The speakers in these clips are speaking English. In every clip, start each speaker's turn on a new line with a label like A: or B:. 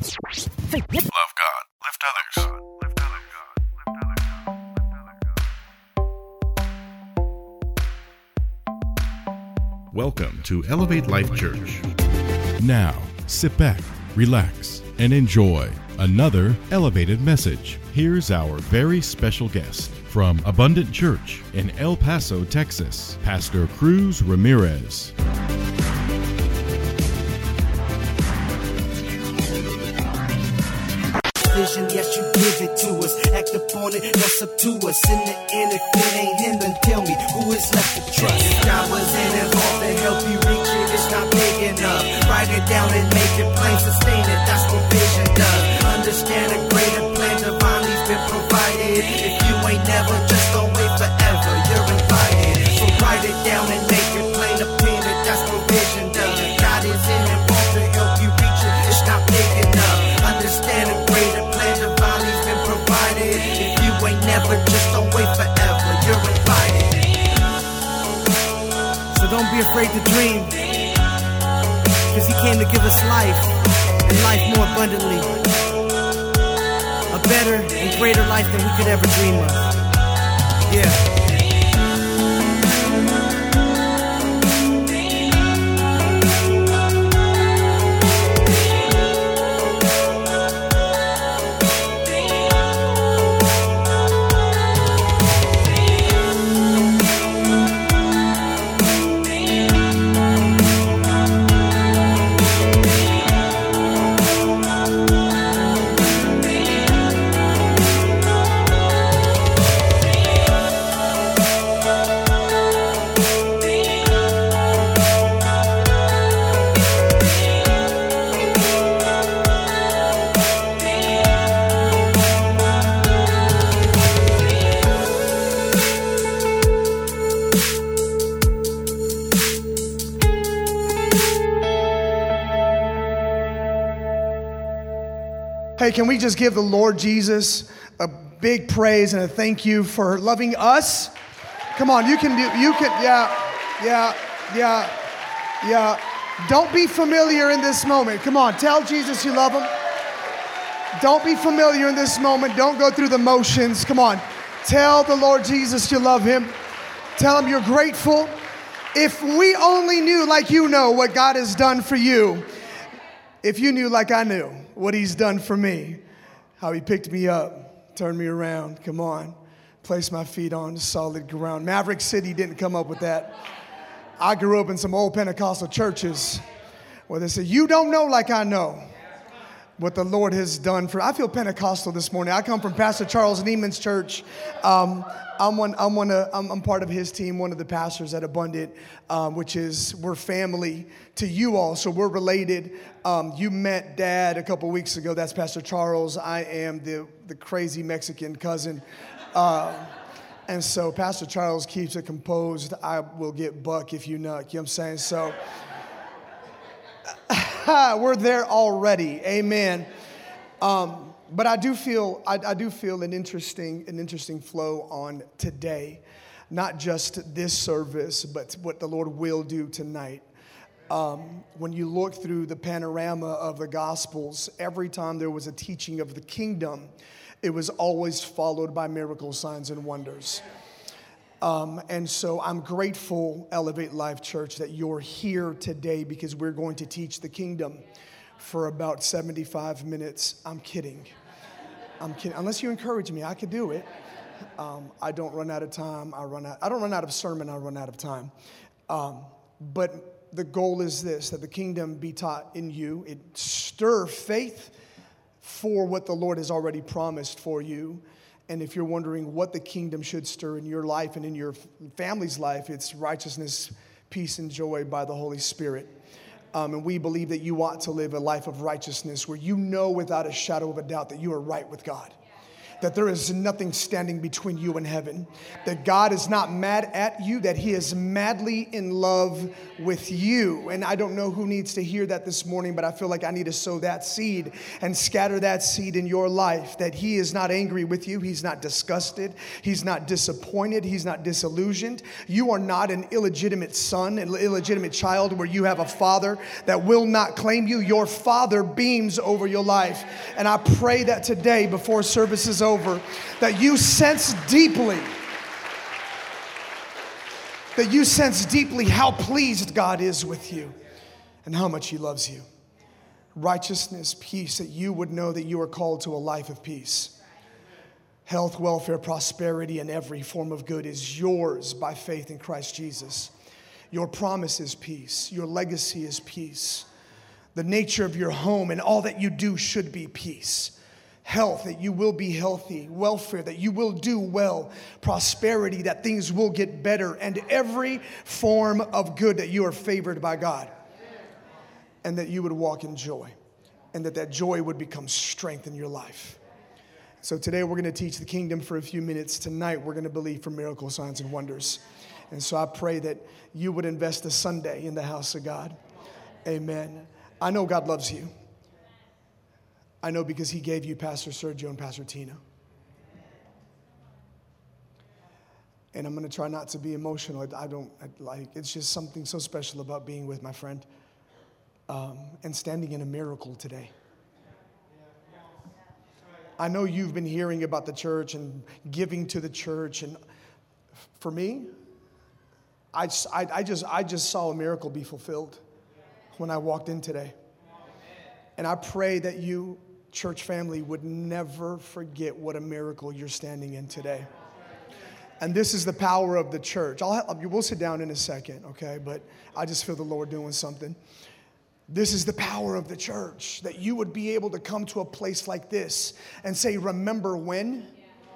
A: Love God. Lift others. Welcome to Elevate Life Church. Now, sit back, relax, and enjoy another elevated message. Here's our very special guest from Abundant Church in El Paso, Texas, Pastor Cruz Ramirez.
B: Vision, yes, you give it to us. Act upon it, that's up to us. In the end, if it ain't him, then tell me who is left to trust. God was involved to help you reach it. It's not big enough. Write it down and make it plain. Sustain it, that's what vision does. Understand a greater plan divinely's been provided. If you ain't never, just don't wait forever. You're invited. So write it down and make it plain. A pen it, that's what vision does. God is involved to help you reach it. It's not big enough. Understand a greater plan divinely's been provided. If you ain't never, just don't wait forever. You're invited. So don't be afraid to dream, because he came to give us life, and life more abundantly. A better and greater life than we could ever dream of. Yeah.
C: Hey, can we just give the Lord Jesus a big praise and a thank you for loving us? Come on, yeah. Don't be familiar in this moment. Come on, tell Jesus you love him. Don't be familiar in this moment. Don't go through the motions. Come on, tell the Lord Jesus you love him. Tell him you're grateful. If we only knew like you know what God has done for you, if you knew like I knew what he's done for me, how he picked me up, turned me around, come on, placed my feet on solid ground. Maverick City didn't come up with that. I grew up in some old Pentecostal churches where they say, you don't know like I know what the Lord has done for. I feel Pentecostal this morning. I come from Pastor Charles Neiman's church. I'm part of his team, one of the pastors at Abundant, which is, we're family to you all, so we're related. You met Dad a couple weeks ago. That's Pastor Charles. I am the crazy Mexican cousin. And so Pastor Charles keeps it composed. I will get buck if you nuck. You know what I'm saying? So we're there already. Amen. But I do feel an interesting flow on today, not just this service, but what the Lord will do tonight. When you look through the panorama of the Gospels, every time there was a teaching of the kingdom, it was always followed by miracles, signs, and wonders. And so I'm grateful, Elevate Life Church, that you're here today, because we're going to teach the kingdom for about 75 minutes. I'm kidding. Unless you encourage me, I could do it. I don't run out of time. I don't run out of sermon. I run out of time. But the goal is this, that the kingdom be taught in you. It stir faith for what the Lord has already promised for you. And if you're wondering what the kingdom should stir in your life and in your family's life, it's righteousness, peace, and joy by the Holy Spirit. And we believe that you ought to live a life of righteousness where you know without a shadow of a doubt that you are right with God. that there is nothing standing between you and heaven, that God is not mad at you, that he is madly in love with you. And I don't know who needs to hear that this morning, but I feel like I need to sow that seed and scatter that seed in your life, that he is not angry with you. He's not disgusted. He's not disappointed. He's not disillusioned. You are not an illegitimate son, an illegitimate child where you have a father that will not claim you. Your father beams over your life. And I pray that today before service is over, that you sense deeply how pleased God is with you and how much he loves you. Righteousness, peace, that you would know that you are called to a life of peace. Health, welfare, prosperity, and every form of good is yours by faith in Christ Jesus. Your promise is peace. Your legacy is peace. The nature of your home and all that you do should be peace. Health, that you will be healthy. Welfare, that you will do well. Prosperity, that things will get better. And every form of good, that you are favored by God. And that you would walk in joy. And that joy would become strength in your life. So today we're going to teach the kingdom for a few minutes. Tonight we're going to believe for miracles, signs, and wonders. And so I pray that you would invest a Sunday in the house of God. Amen. I know God loves you. I know because he gave you Pastor Sergio and Pastor Tina. And I'm going to try not to be emotional. It's just something so special about being with my friend and standing in a miracle today. I know you've been hearing about the church and giving to the church. And for me, I just saw a miracle be fulfilled when I walked in today. And I pray that you, church family, would never forget what a miracle you're standing in today. And this is the power of the church. We'll sit down in a second, okay? But I just feel the Lord doing something. This is the power of the church, that you would be able to come to a place like this and say, remember when?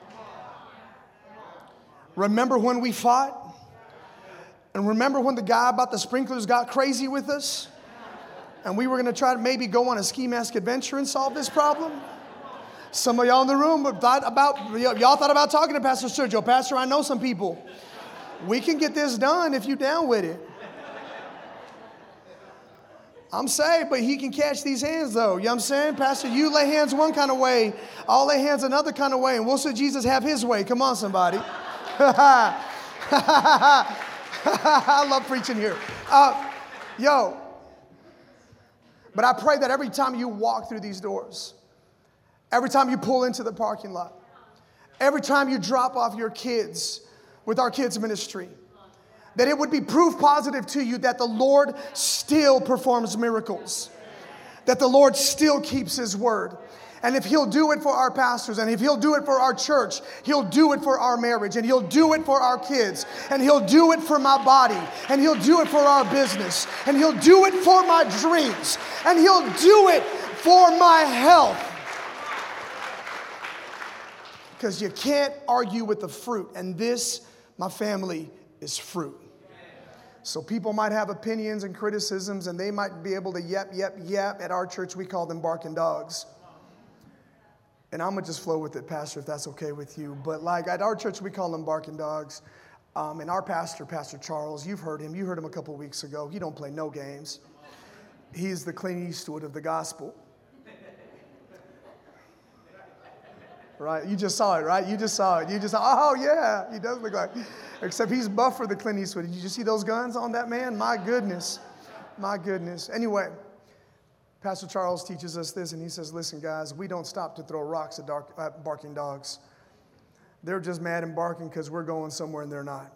C: Remember when we fought? And remember when the guy about the sprinklers got crazy with us? And we were going to try to maybe go on a ski mask adventure and solve this problem? Some of y'all in the room thought about talking to Pastor Sergio. Pastor, I know some people. We can get this done if you're down with it. I'm saved, but he can catch these hands though. You know what I'm saying? Pastor, you lay hands one kind of way, I'll lay hands another kind of way, and we'll see Jesus have his way. Come on, somebody. I love preaching here. But I pray that every time you walk through these doors, every time you pull into the parking lot, every time you drop off your kids with our kids ministry, that it would be proof positive to you that the Lord still performs miracles, that the Lord still keeps his word. And if he'll do it for our pastors, and if he'll do it for our church, he'll do it for our marriage, and he'll do it for our kids, and he'll do it for my body, and he'll do it for our business, and he'll do it for my dreams, and he'll do it for my health. Because you can't argue with the fruit, and this, my family, is fruit. So people might have opinions and criticisms, and they might be able to yap. At our church, we call them barking dogs. And I'm going to just flow with it, Pastor, if that's okay with you. But like at our church, we call them barking dogs. And our pastor, Pastor Charles, you've heard him. You heard him a couple of weeks ago. He don't play no games. He's the Clint Eastwood of the gospel. Right? You just saw it, right? You just saw, oh, yeah, he does look like. Except he's buff for the Clint Eastwood. Did you see those guns on that man? My goodness. My goodness. Anyway. Pastor Charles teaches us this, and he says, listen, guys, we don't stop to throw rocks at barking dogs. They're just mad and barking because we're going somewhere and they're not.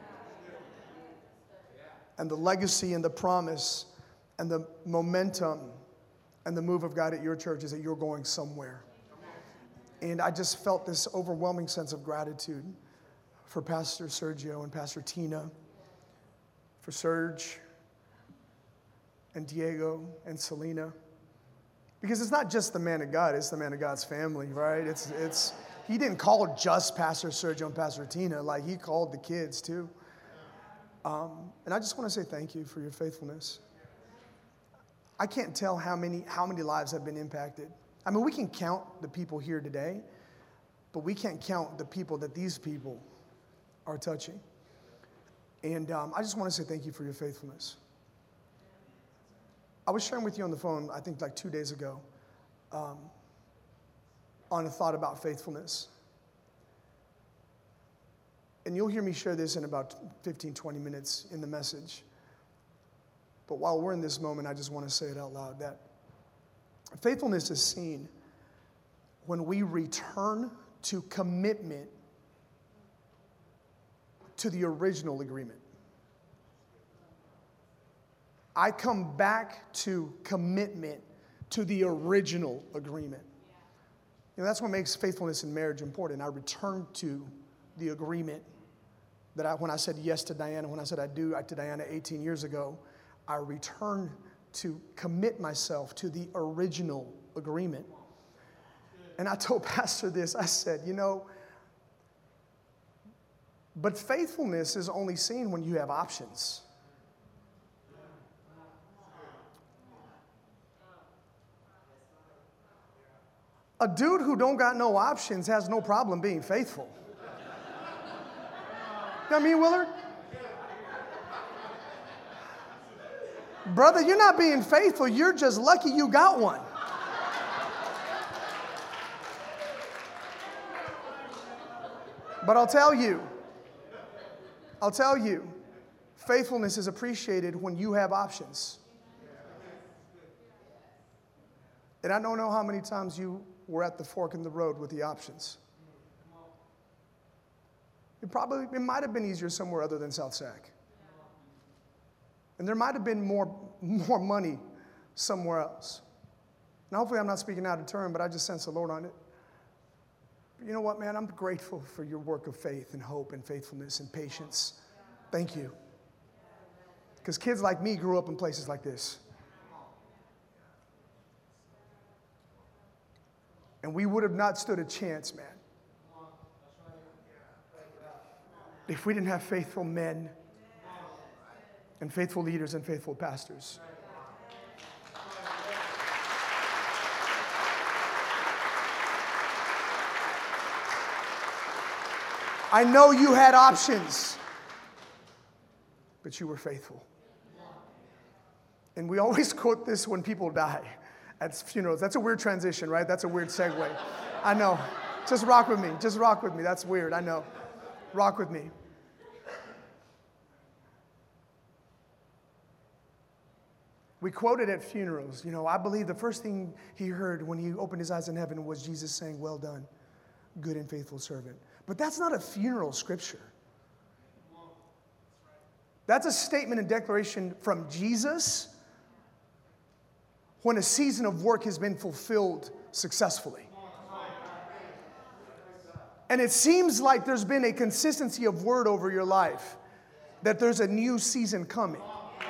C: And the legacy and the promise and the momentum and the move of God at your church is that you're going somewhere. And I just felt this overwhelming sense of gratitude for Pastor Sergio and Pastor Tina, for Serge, and Diego and Selena, because it's not just the man of God, it's the man of God's family, right? He didn't call just Pastor Sergio and Pastor Tina, like he called the kids too. And I just want to say thank you for your faithfulness. I can't tell how many lives have been impacted. I mean, we can count the people here today, but we can't count the people that these people are touching. And I just want to say thank you for your faithfulness. I was sharing with you on the phone, I think like 2 days ago, on a thought about faithfulness. And you'll hear me share this in about 15, 20 minutes in the message. But while we're in this moment, I just want to say it out loud, that faithfulness is seen when we return to commitment to the original agreement. I come back to commitment to the original agreement. You know, that's what makes faithfulness in marriage important. I return to the agreement that when I said yes to Diana, when I said I do to Diana 18 years ago, I return to commit myself to the original agreement. And I told Pastor this, I said, you know, but faithfulness is only seen when you have options. A dude who don't got no options has no problem being faithful. You know what I mean, Willard? Brother, you're not being faithful. You're just lucky you got one. But I'll tell you, faithfulness is appreciated when you have options. And I don't know how many times you were at the fork in the road with the options. It might have been easier somewhere other than South Sac. And there might have been more money somewhere else. Now, hopefully I'm not speaking out of turn, but I just sense the Lord on it. You know what, man? I'm grateful for your work of faith and hope and faithfulness and patience. Thank you. Because kids like me grew up in places like this. And we would have not stood a chance, man, if we didn't have faithful men and faithful leaders and faithful pastors. I know you had options, but you were faithful. And we always quote this when people die at funerals. That's a weird transition, right? That's a weird segue. I know. Just rock with me. Just rock with me. That's weird. I know. Rock with me. We quote it at funerals. You know, I believe the first thing he heard when he opened his eyes in heaven was Jesus saying, "Well done, good and faithful servant." But that's not a funeral scripture. That's a statement and declaration from Jesus when a season of work has been fulfilled successfully. And it seems like there's been a consistency of word over your life, that there's a new season coming.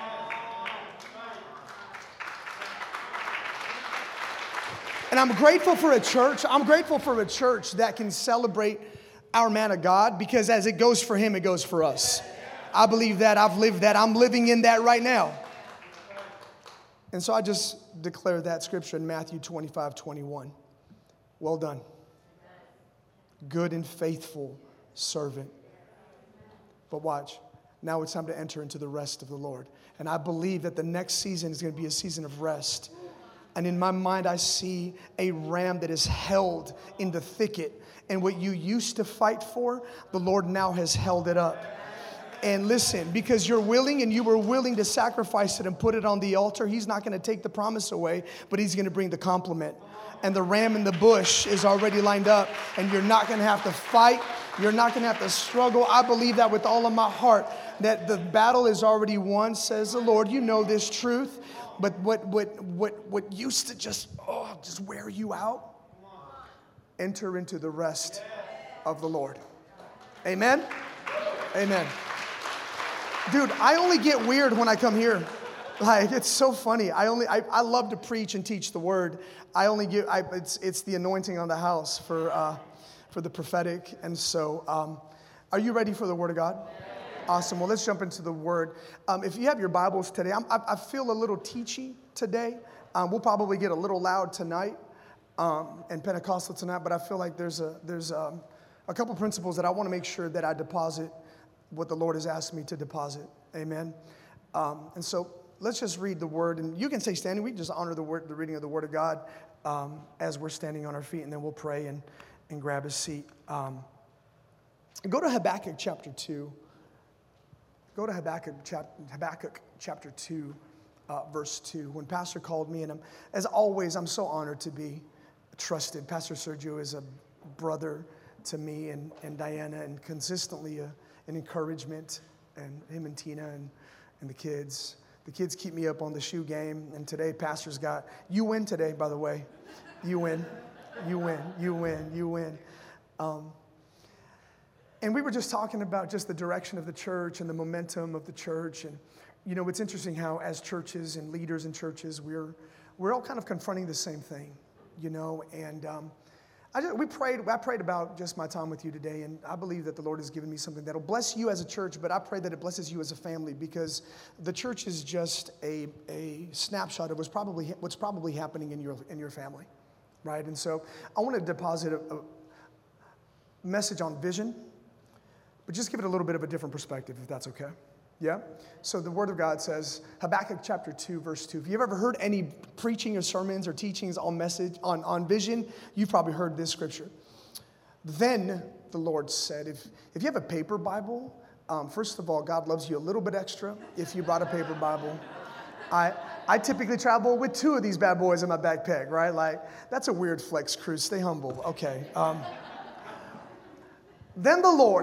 C: And I'm grateful for a church. I'm grateful for a church that can celebrate our man of God, because as it goes for him, it goes for us. I believe that. I've lived that. I'm living in that right now. And so I just declare that scripture in Matthew 25:21. Well done, good and faithful servant. But watch. Now it's time to enter into the rest of the Lord. And I believe that the next season is going to be a season of rest. And in my mind, I see a ram that is held in the thicket. And what you used to fight for, the Lord now has held it up. And listen, because you're willing and you were willing to sacrifice it and put it on the altar, He's not going to take the promise away, but He's going to bring the compliment. And the ram in the bush is already lined up, and you're not going to have to fight. You're not going to have to struggle. I believe that with all of my heart, that the battle is already won, says the Lord. You know this truth. But what used to just wear you out, enter into the rest of the Lord. Amen? Amen. Dude, I only get weird when I come here. Like, it's so funny. I love to preach and teach the word. It's the anointing on the house for the prophetic. And so, are you ready for the word of God? Awesome. Well, let's jump into the word. If you have your Bibles today, I feel a little teachy today. We'll probably get a little loud tonight. and Pentecostal tonight, but I feel like there's a couple principles that I want to make sure that I deposit what the Lord has asked me to deposit. Amen. And so let's just read the word, and you can stay standing. We can just honor the reading of the word of God as we're standing on our feet, and then we'll pray and grab a seat. Go to Habakkuk chapter 2. Go to Habakkuk chapter 2, verse 2. When Pastor called me, and as always, I'm so honored to be trusted. Pastor Sergio is a brother to me and Diana, and consistently an encouragement, and him and Tina and the kids. The kids keep me up on the shoe game, and today Pastor's got, you win today, by the way. You win. You win. You win. You win. And we were just talking about just the direction of the church and the momentum of the church. And, you know, it's interesting how as churches and leaders in churches, we're all kind of confronting the same thing, you know. And I prayed about just my time with you today, and I believe that the Lord has given me something that'll bless you as a church, but I pray that it blesses you as a family, because the church is just a snapshot of what's probably happening in your family, right? And so I want to deposit a message on vision, but just give it a little bit of a different perspective, if that's okay. Yeah? So the Word of God says, Habakkuk chapter 2, verse 2. If you've ever heard any preaching or sermons or teachings on vision, you've probably heard this scripture. Then the Lord said, if you have a paper Bible, first of all, God loves you a little bit extra if you brought a paper Bible. I typically travel with 2 of these bad boys in my backpack, right? Like, that's a weird flex, Cruz. Stay humble. Okay. Then the Lord.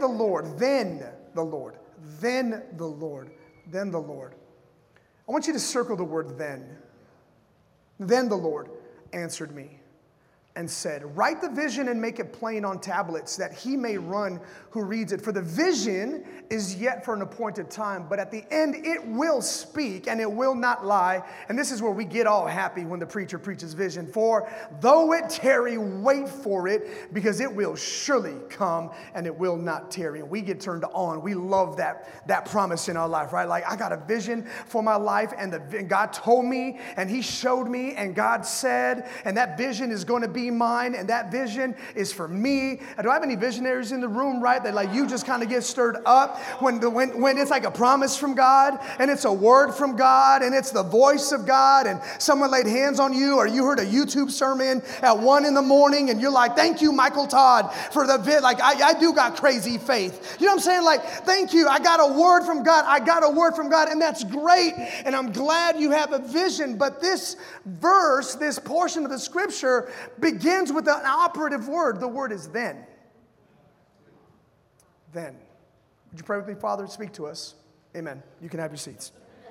C: I want you to circle the word then. Then the Lord answered me and said, write the vision and make it plain on tablets, that he may run who reads it. For the vision is yet for an appointed time, but at the end it will speak and it will not lie. And this is where we get all happy when the preacher preaches vision. For though it tarry, wait for it, because it will surely come and it will not tarry. And we get turned on. We love that promise in our life, right? Like, I got a vision for my life, and God told me, and he showed me, and God said, and that vision is going to be mine, and that vision is for me. Do I have any visionaries in the room, right? That like you just kind of get stirred up when it's like a promise from God, and it's a word from God, and it's the voice of God, and someone laid hands on you, or you heard a YouTube sermon at 1 a.m, and you're like, thank you, Michael Todd, for the like I do got crazy faith. You know what I'm saying? Like, thank you. I got a word from God. And that's great. And I'm glad you have a vision. But this verse, this portion of the scripture begins with an operative word. The word is then. Then. Would you pray with me, Father? Speak to us. Amen. You can have your seats.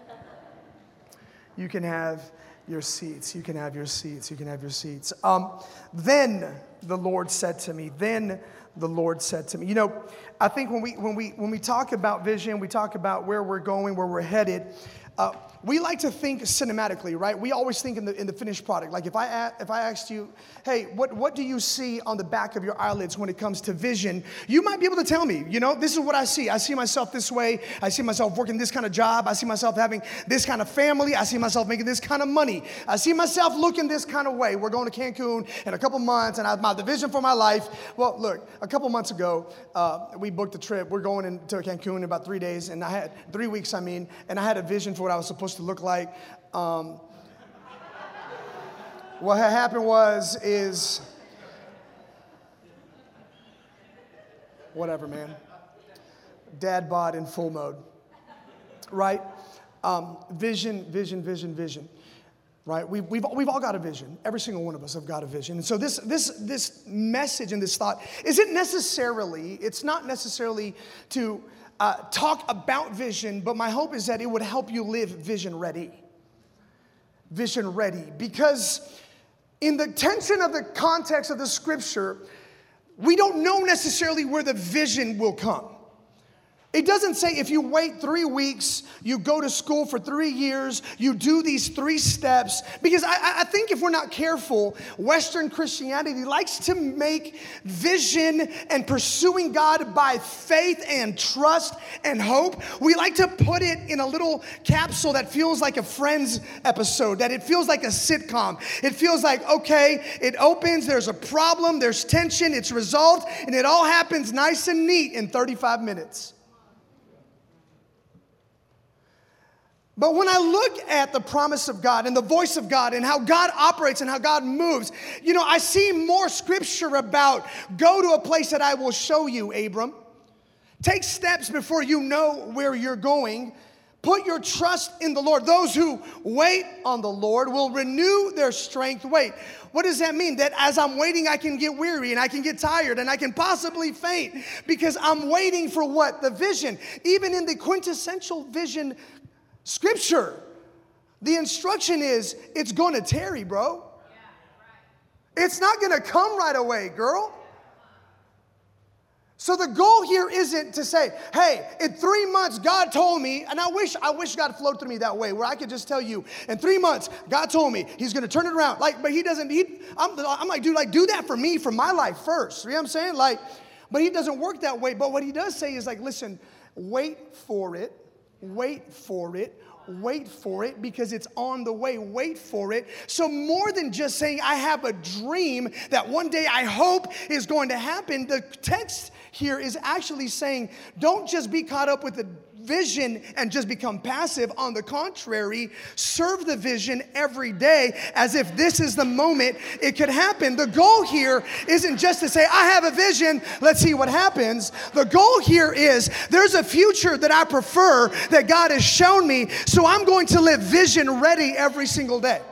C: You can have your seats. You can have your seats. You can have your seats. Then the Lord said to me. Then the Lord said to me. You know, I think when we talk about vision, we talk about where we're going, where we're headed. We like to think cinematically, right? We always think in the finished product. Like if I asked you, hey, what do you see on the back of your eyelids when it comes to vision? You might be able to tell me, you know, this is what I see. I see myself this way. I see myself working this kind of job. I see myself having this kind of family. I see myself making this kind of money. I see myself looking this kind of way. We're going to Cancun in a couple months, and the vision for my life. Well, look, a couple months ago, we booked a trip. We're going into Cancun in about 3 days, and I had 3 weeks, and I had a vision for what I was supposed to look like. What had happened is whatever, man. Dad bod in full mode, right? Vision. Right? We've all got a vision. Every single one of us have got a vision. And so this message and this thought it's not necessarily to talk about vision, but my hope is that it would help you live vision ready. Vision ready. Because in the tension of the context of the scripture, we don't know necessarily where the vision will come. It doesn't say if you wait 3 weeks, you go to school for 3 years, you do these 3 steps. Because I think if we're not careful, Western Christianity likes to make vision and pursuing God by faith and trust and hope. We like to put it in a little capsule that feels like a Friends episode, that it feels like a sitcom. It feels like, okay, it opens, there's a problem, there's tension, it's resolved, and it all happens nice and neat in 35 minutes. But when I look at the promise of God and the voice of God and how God operates and how God moves, I see more scripture about go to a place that I will show you, Abram. Take steps before you know where you're going. Put your trust in the Lord. Those who wait on the Lord will renew their strength. Wait, what does that mean? That as I'm waiting, I can get weary and I can get tired and I can possibly faint because I'm waiting for what? The vision. Even in the quintessential vision Scripture, the instruction is it's going to tarry, bro. It's not going to come right away, girl. So the goal here isn't to say, hey, in 3 months, God told me, and I wish God flowed through me that way, where I could just tell you, in 3 months, God told me He's going to turn it around. But He doesn't. I'm like, dude, do that for me, for my life first. You know what I'm saying? But He doesn't work that way. But what He does say is listen, wait for it. Wait for it. Wait for it because it's on the way. Wait for it. So more than just saying I have a dream that one day I hope is going to happen, the text here is actually saying don't just be caught up with the vision and just become passive. On the contrary, serve the vision every day as if this is the moment it could happen. The goal here isn't just to say, I have a vision, let's see what happens. The goal here is there's a future that I prefer that God has shown me, so I'm going to live vision ready every single day.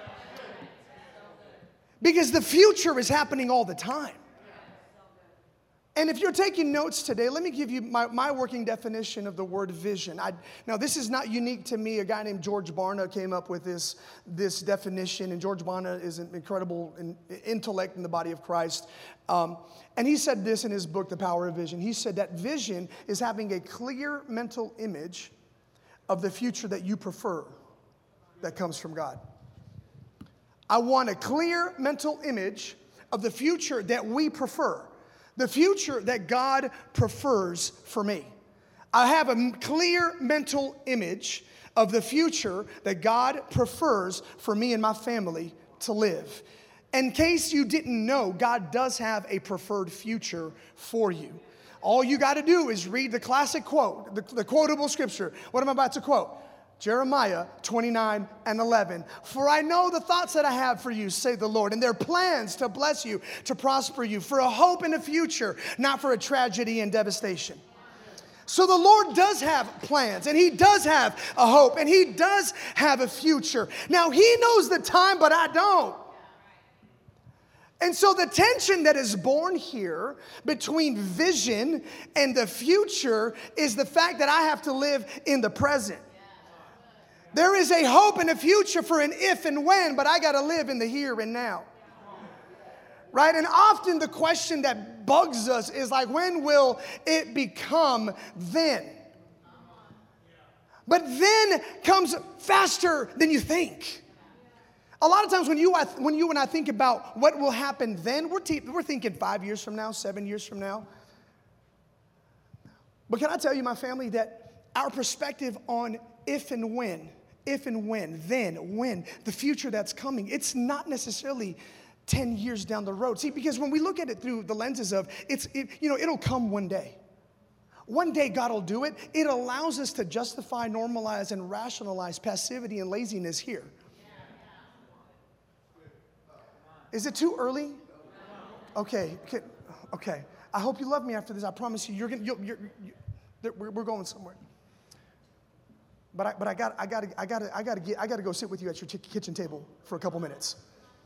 C: Because the future is happening all the time. And if you're taking notes today, let me give you my working definition of the word vision. Now, this is not unique to me. A guy named George Barna came up with this definition, and George Barna is an incredible intellect in the body of Christ. And he said this in his book, The Power of Vision. He said that vision is having a clear mental image of the future that you prefer that comes from God. I want a clear mental image of the future that we prefer. The future that God prefers for me. I have a clear mental image of the future that God prefers for me and my family to live. In case you didn't know, God does have a preferred future for you. All you got to do is read the classic quote, the quotable scripture. What am I about to quote? Jeremiah 29:11. For I know the thoughts that I have for you, say the Lord, and they're plans to bless you, to prosper you, for a hope and a future, not for a tragedy and devastation. So the Lord does have plans, and He does have a hope, and He does have a future. Now, He knows the time, but I don't. And so the tension that is born here between vision and the future is the fact that I have to live in the present. There is a hope and a future for an if and when, but I got to live in the here and now. Right? And often the question that bugs us is when will it become then? But then comes faster than you think. A lot of times when you and I think about what will happen then, we're thinking 5 years from now, 7 years from now. But can I tell you, my family, that our perspective on if and when, then, when, the future that's coming, it's not necessarily 10 years down the road. See, because when we look at it through the lenses of, it'll come one day. One day God will do it. It allows us to justify, normalize, and rationalize passivity and laziness here. Is it too early? Okay. I hope you love me after this. I promise you, we're going somewhere. But I gotta go sit with you at your kitchen table for a couple minutes.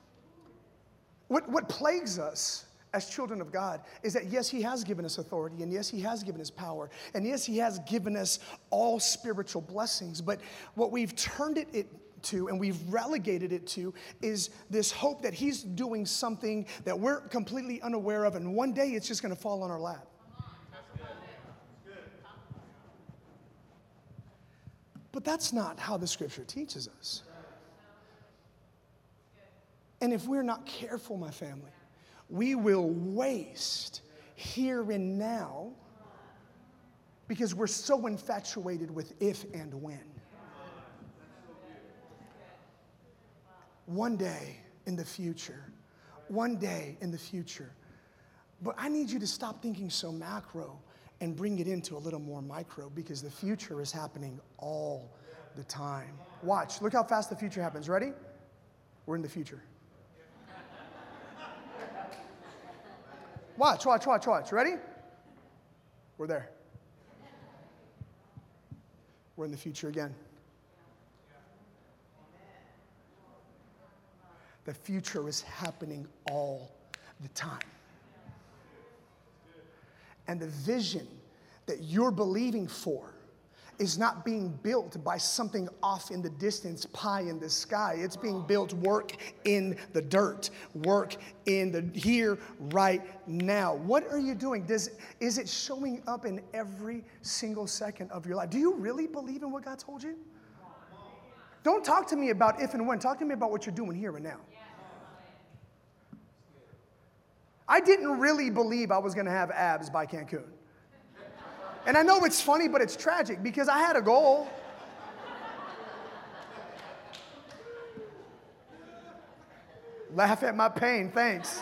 C: What plagues us as children of God is that yes, He has given us authority, and yes, He has given us power, and yes, He has given us all spiritual blessings. But what we've turned it to and we've relegated it to is this hope that He's doing something that we're completely unaware of, and one day it's just going to fall on our lap. But that's not how the scripture teaches us. And if we're not careful, my family, we will waste here and now because we're so infatuated with if and when. One day in the future. One day in the future. But I need you to stop thinking so macro and bring it into a little more micro, because the future is happening all the time. Watch. Look how fast the future happens. Ready? We're in the future. Watch. Ready? We're there. We're in the future again. The future is happening all the time. And the vision that you're believing for is not being built by something off in the distance, pie in the sky. It's being built work in the dirt, work in the here, right now. What are you doing? Is it showing up in every single second of your life? Do you really believe in what God told you? Don't talk to me about if and when. Talk to me about what you're doing here and now. I didn't really believe I was going to have abs by Cancun. And I know it's funny, but it's tragic because I had a goal. Laugh at my pain, thanks.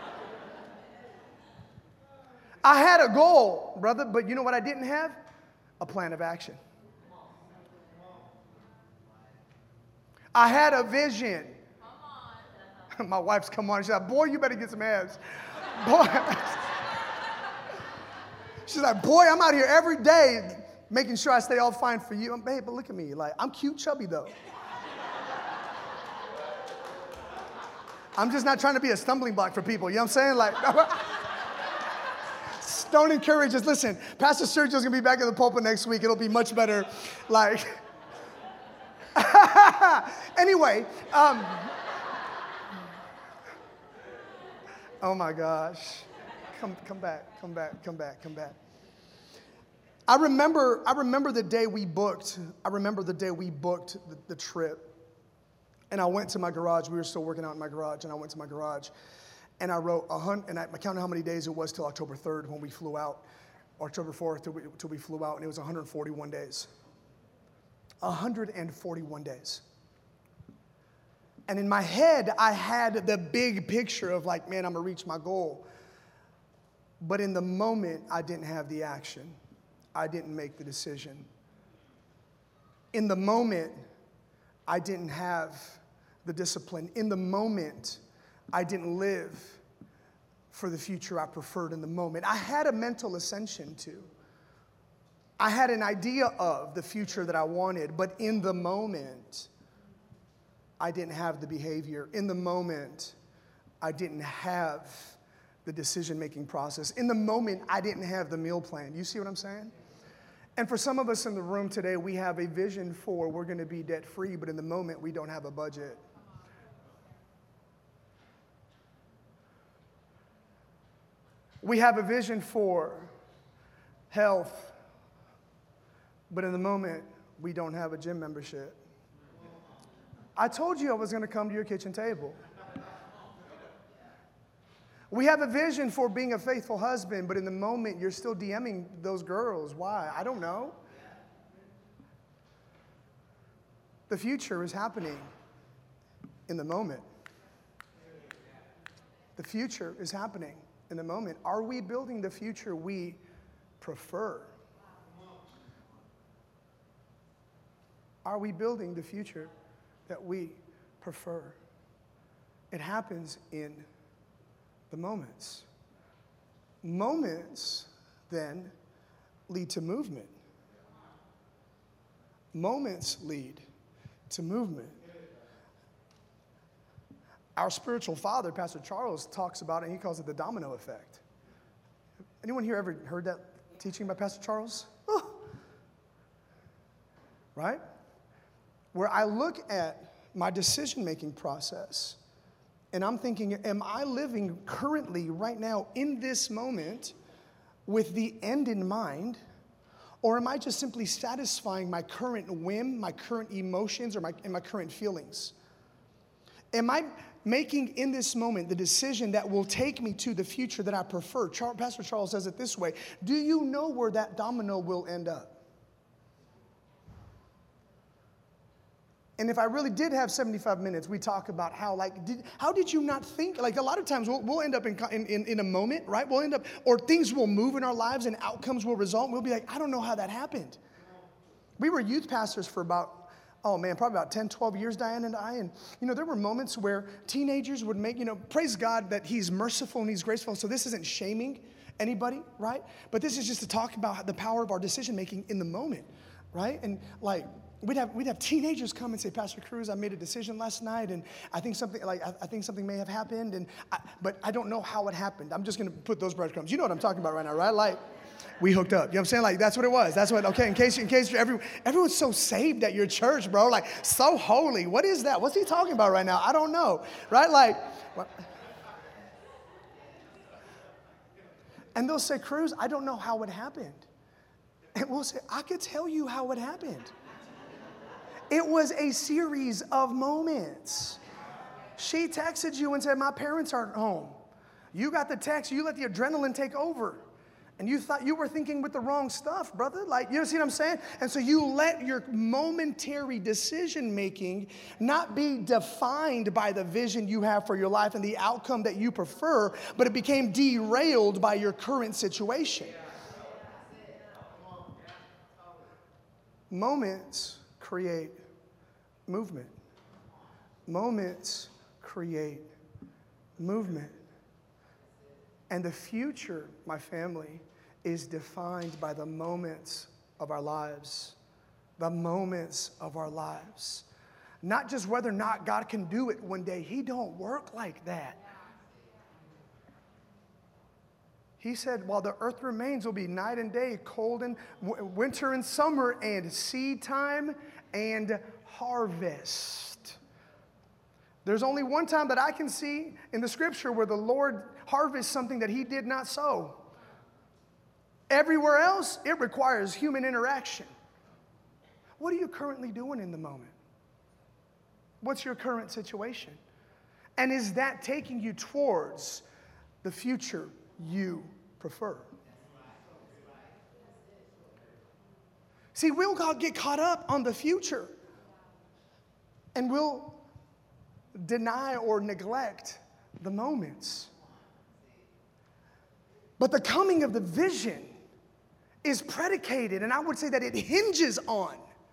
C: I had a goal, brother, but you know what I didn't have? A plan of action. I had a vision. My wife's come on. She's like, boy, you better get some abs. Boy. She's like, boy, I'm out here every day making sure I stay all fine for you. Babe, but look at me. Like, I'm cute chubby, though. I'm just not trying to be a stumbling block for people. You know what I'm saying? Like, don't encourage us. Listen, Pastor Sergio's going to be back in the pulpit next week. It'll be much better. Like, anyway, oh my gosh. Come back. I remember the day we booked. The trip. And I went to my garage. We were still working out in my garage, and I went to my garage. And I wrote and I counted how many days it was till October 3rd when we flew out. October 4th till we flew out, and it was 141 days. 141 days. And in my head, I had the big picture of like, man, I'm going to reach my goal. But in the moment, I didn't have the action. I didn't make the decision. In the moment, I didn't have the discipline. In the moment, I didn't live for the future I preferred in the moment. I had a mental ascension too. I had an idea of the future that I wanted, but in the moment, I didn't have the behavior. In the moment, I didn't have the decision-making process. In the moment, I didn't have the meal plan. You see what I'm saying? And for some of us in the room today, we have a vision for we're going to be debt-free, but in the moment, we don't have a budget. We have a vision for health, but in the moment, we don't have a gym membership. I told you I was going to come to your kitchen table. We have a vision for being a faithful husband, but in the moment, you're still DMing those girls. Why? I don't know. The future is happening in the moment. The future is happening in the moment. Are we building the future we prefer? Are we building the future that we prefer? It happens in the moments. Moments then lead to movement. Moments lead to movement. Our spiritual father, Pastor Charles, talks about it, and he calls it the domino effect. Anyone here ever heard that teaching by Pastor Charles? Oh. Right? Where I look at my decision-making process, and I'm thinking, am I living currently, right now, in this moment, with the end in mind, Or am I just simply satisfying my current whim, my current emotions, or my current feelings? Am I making in this moment the decision that will take me to the future that I prefer? Pastor Charles says it this way: do you know where that domino will end up? And if I really did have 75 minutes, we talk about how, how did you not think? Like, a lot of times we'll end up in a moment, right? We'll end up, or things will move in our lives and outcomes will result. And we'll be like, I don't know how that happened. We were youth pastors for probably about 10, 12 years, Diane and I. And, there were moments where teenagers would make, praise God that He's merciful and He's graceful. So this isn't shaming anybody, right? But this is just to talk about the power of our decision making in the moment, right? And we'd have teenagers come and say, Pastor Cruz, I made a decision last night, and I think something may have happened, but I don't know how it happened. I'm just going to put those breadcrumbs. You know what I'm talking about right now, right? Like, we hooked up. You know what I'm saying? Like, that's what it was. Okay, in case everyone's so saved at your church, bro. Like, so holy. What is that? What's he talking about right now? I don't know, right? Like, and they'll say, Cruz, I don't know how it happened. And we'll say, I could tell you how it happened. It was a series of moments. She texted you and said, my parents aren't home. You got the text, you let the adrenaline take over. And you thought you were thinking with the wrong stuff, brother. Like, you see what I'm saying? And so you let your momentary decision making not be defined by the vision you have for your life and the outcome that you prefer, but it became derailed by your current situation. Moments create movement. Moments create movement. And the future, my family, is defined by the moments of our lives. The moments of our lives. Not just whether or not God can do it one day. He don't work like that. He said, while the earth remains, will be night and day, cold and winter and summer, and seed time and harvest. There's only one time that I can see in the scripture where the Lord harvests something that He did not sow. Everywhere else, it requires human interaction. What are you currently doing in the moment? What's your current situation? And is that taking you towards the future you prefer? See, we'll get caught up on the future, and we'll deny or neglect the moments. But the coming of the vision is predicated, and I would say that it hinges on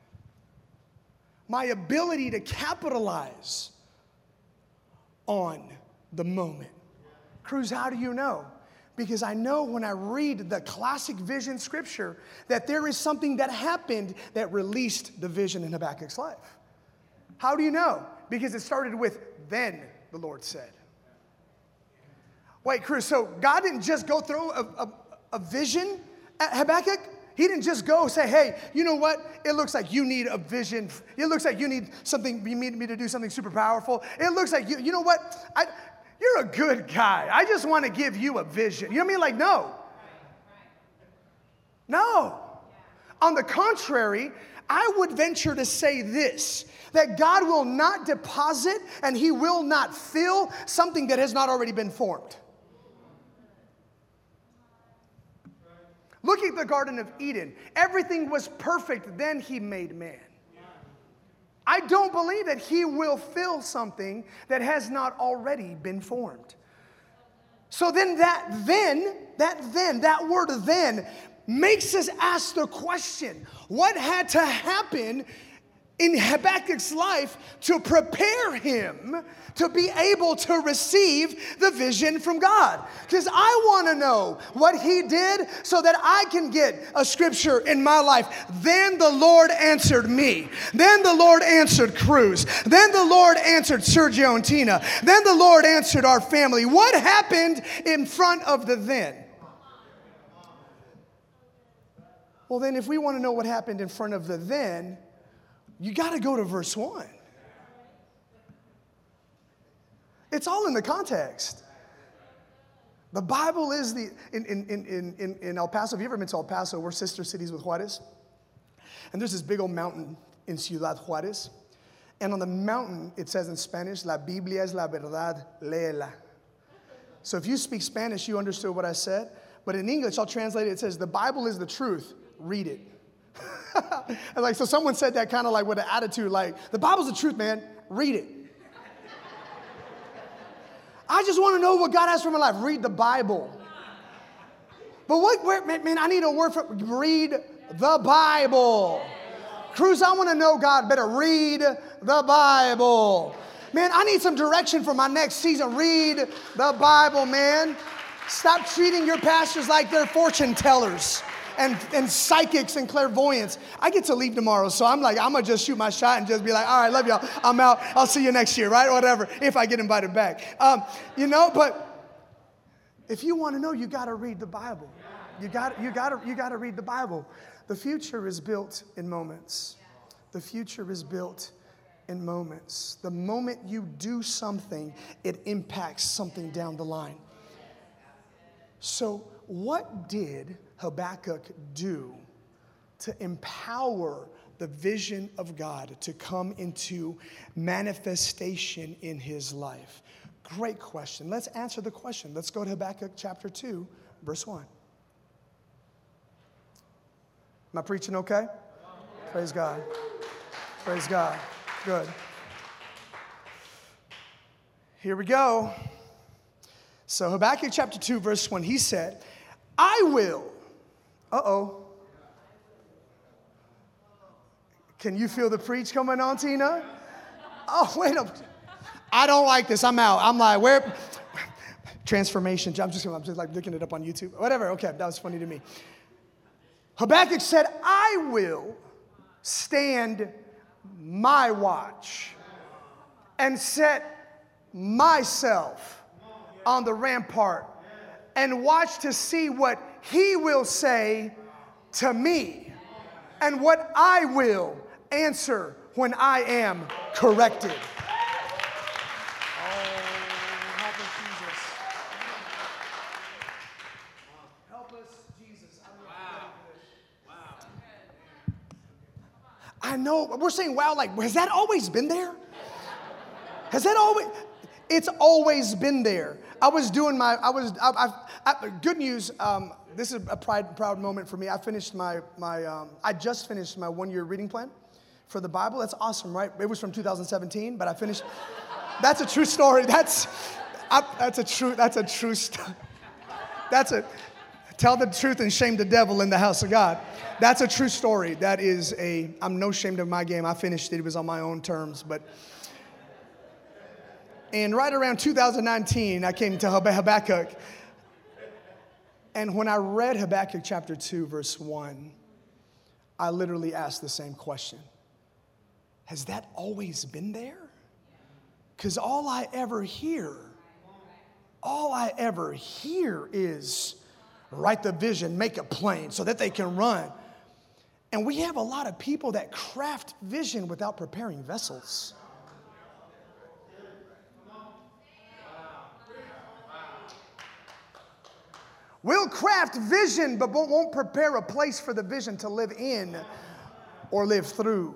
C: my ability to capitalize on the moment. Cruz, how do you know? Because I know when I read the classic vision scripture that there is something that happened that released the vision in Habakkuk's life. How do you know? Because it started with, then the Lord said. Wait, Cruz, so God didn't just go through a vision at Habakkuk? He didn't just go say, hey, you know what? It looks like you need a vision. It looks like you need something, you need me to do something super powerful. It looks like, you know what? You're a good guy. I just want to give you a vision. You know what I mean? Like, no. No. On the contrary, I would venture to say this, that God will not deposit and He will not fill something that has not already been formed. Look at the Garden of Eden. Everything was perfect, then He made man. I don't believe that He will fill something that has not already been formed. So then that word then makes us ask the question, what had to happen in Habakkuk's life to prepare him to be able to receive the vision from God? Because I want to know what he did so that I can get a scripture in my life. Then the Lord answered me. Then the Lord answered Cruz. Then the Lord answered Sergio and Tina. Then the Lord answered our family. What happened in front of the then? Well, then if we want to know what happened in front of the then, you got to go to verse 1. It's all in the context. The Bible is in El Paso. Have you ever been to El Paso? We're sister cities with Juarez. And there's this big old mountain in Ciudad Juarez. And on the mountain, it says in Spanish, La Biblia es la verdad, léela. So if you speak Spanish, you understood what I said. But in English, I'll translate it. It says, the Bible is the truth. Read it. Like, so someone said that kind of like with an attitude, like, the Bible's the truth, man. Read it. I just want to know what God has for my life. Read the Bible. But man, I need a word for read the Bible. Cruz, I want to know God better. Read the Bible. Man, I need some direction for my next season. Read the Bible, man. Stop treating your pastors like they're fortune tellers and psychics and clairvoyants. I get to leave tomorrow, so I'm going to just shoot my shot and just be like, all right, love y'all. I'm out. I'll see you next year, right? Whatever, if I get invited back. But if you want to know, you got to read the Bible. You got to read the Bible. The future is built in moments. The future is built in moments. The moment you do something, it impacts something down the line. So what did Habakkuk do to empower the vision of God to come into manifestation in his life? Great question. Let's answer the question. Let's go to Habakkuk chapter 2, verse 1. Am I preaching okay? Praise God. Praise God. Good. Here we go. So Habakkuk chapter 2, verse 1, he said, I will. Uh-oh. Can you feel the preach coming on, Tina? Oh, wait up. I don't like this. I'm out. I'm like, where? Transformation. I'm just like looking it up on YouTube. Whatever. Okay, that was funny to me. Habakkuk said, I will stand my watch and set myself on the rampart and watch to see what he will say to me and what I will answer when I am corrected. Oh, help us, Jesus. Wow. I know, we're saying wow, like, has that always been there? Has that always? It's always been there. Good news, this is a proud moment for me. I just finished my 1-year reading plan for the Bible. That's awesome, right? It was from 2017, but I finished. That's a true story. That's a true story. Tell the truth and shame the devil in the house of God. That's a true story. I'm no ashamed of my game. I finished it. It was on my own terms, and right around 2019, I came to Habakkuk. And when I read Habakkuk chapter 2, verse 1, I literally asked the same question. Has that always been there? Because all I ever hear is write the vision, make it plain so that they can run. And we have a lot of people that craft vision without preparing vessels. We'll craft vision, but won't prepare a place for the vision to live in or live through.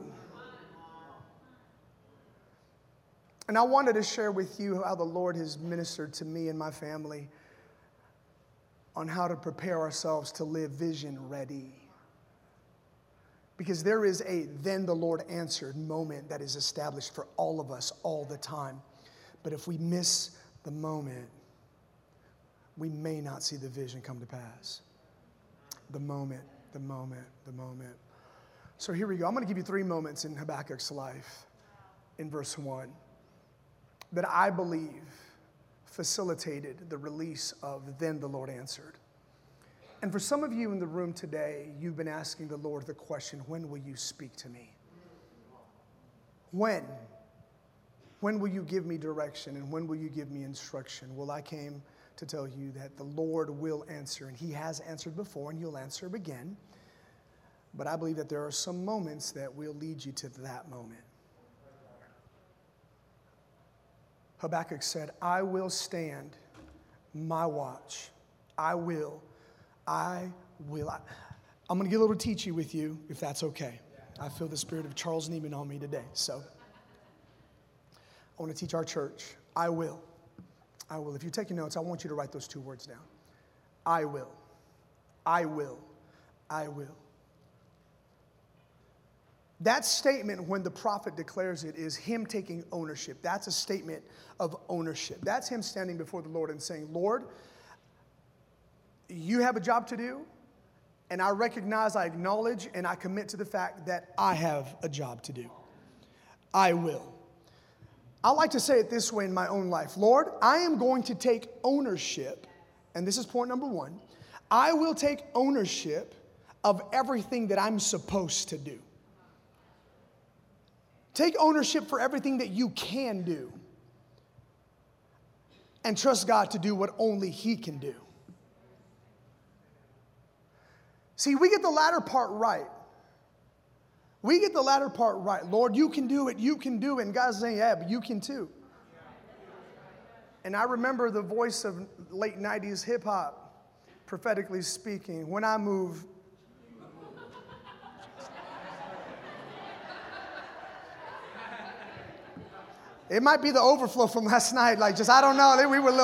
C: And I wanted to share with you how the Lord has ministered to me and my family on how to prepare ourselves to live vision ready. Because there is a then the Lord answered moment that is established for all of us all the time. But if we miss the moment, we may not see the vision come to pass. The moment. So here we go. I'm going to give you 3 moments in Habakkuk's life in verse 1 that I believe facilitated the release of then the Lord answered. And for some of you in the room today, you've been asking the Lord the question, when will you speak to me? When? When will you give me direction and when will you give me instruction? Well, I came to tell you that the Lord will answer, and he has answered before, and he'll answer again. But I believe that there are some moments that will lead you to that moment. Habakkuk said, I will stand my watch. I will. I'm going to get a little teachy with you, if that's okay. I feel the spirit of Charles Neiman on me today. So I want to teach our church. I will. I will. If you're taking notes, I want you to write those two words down. I will. I will. I will. That statement, when the prophet declares it, is him taking ownership. That's a statement of ownership. That's him standing before the Lord and saying, Lord, you have a job to do, and I recognize, I acknowledge, and I commit to the fact that I have a job to do. I will. I like to say it this way in my own life. Lord, I am going to take ownership, and this is point number one. I will take ownership of everything that I'm supposed to do. Take ownership for everything that you can do. And trust God to do what only He can do. See, we get the latter part right. We get the latter part right. Lord, you can do it. You can do it. And God's saying, yeah, but you can too. And I remember the voice of late 90s hip hop, prophetically speaking, when I move. It might be the overflow from last night. I don't know.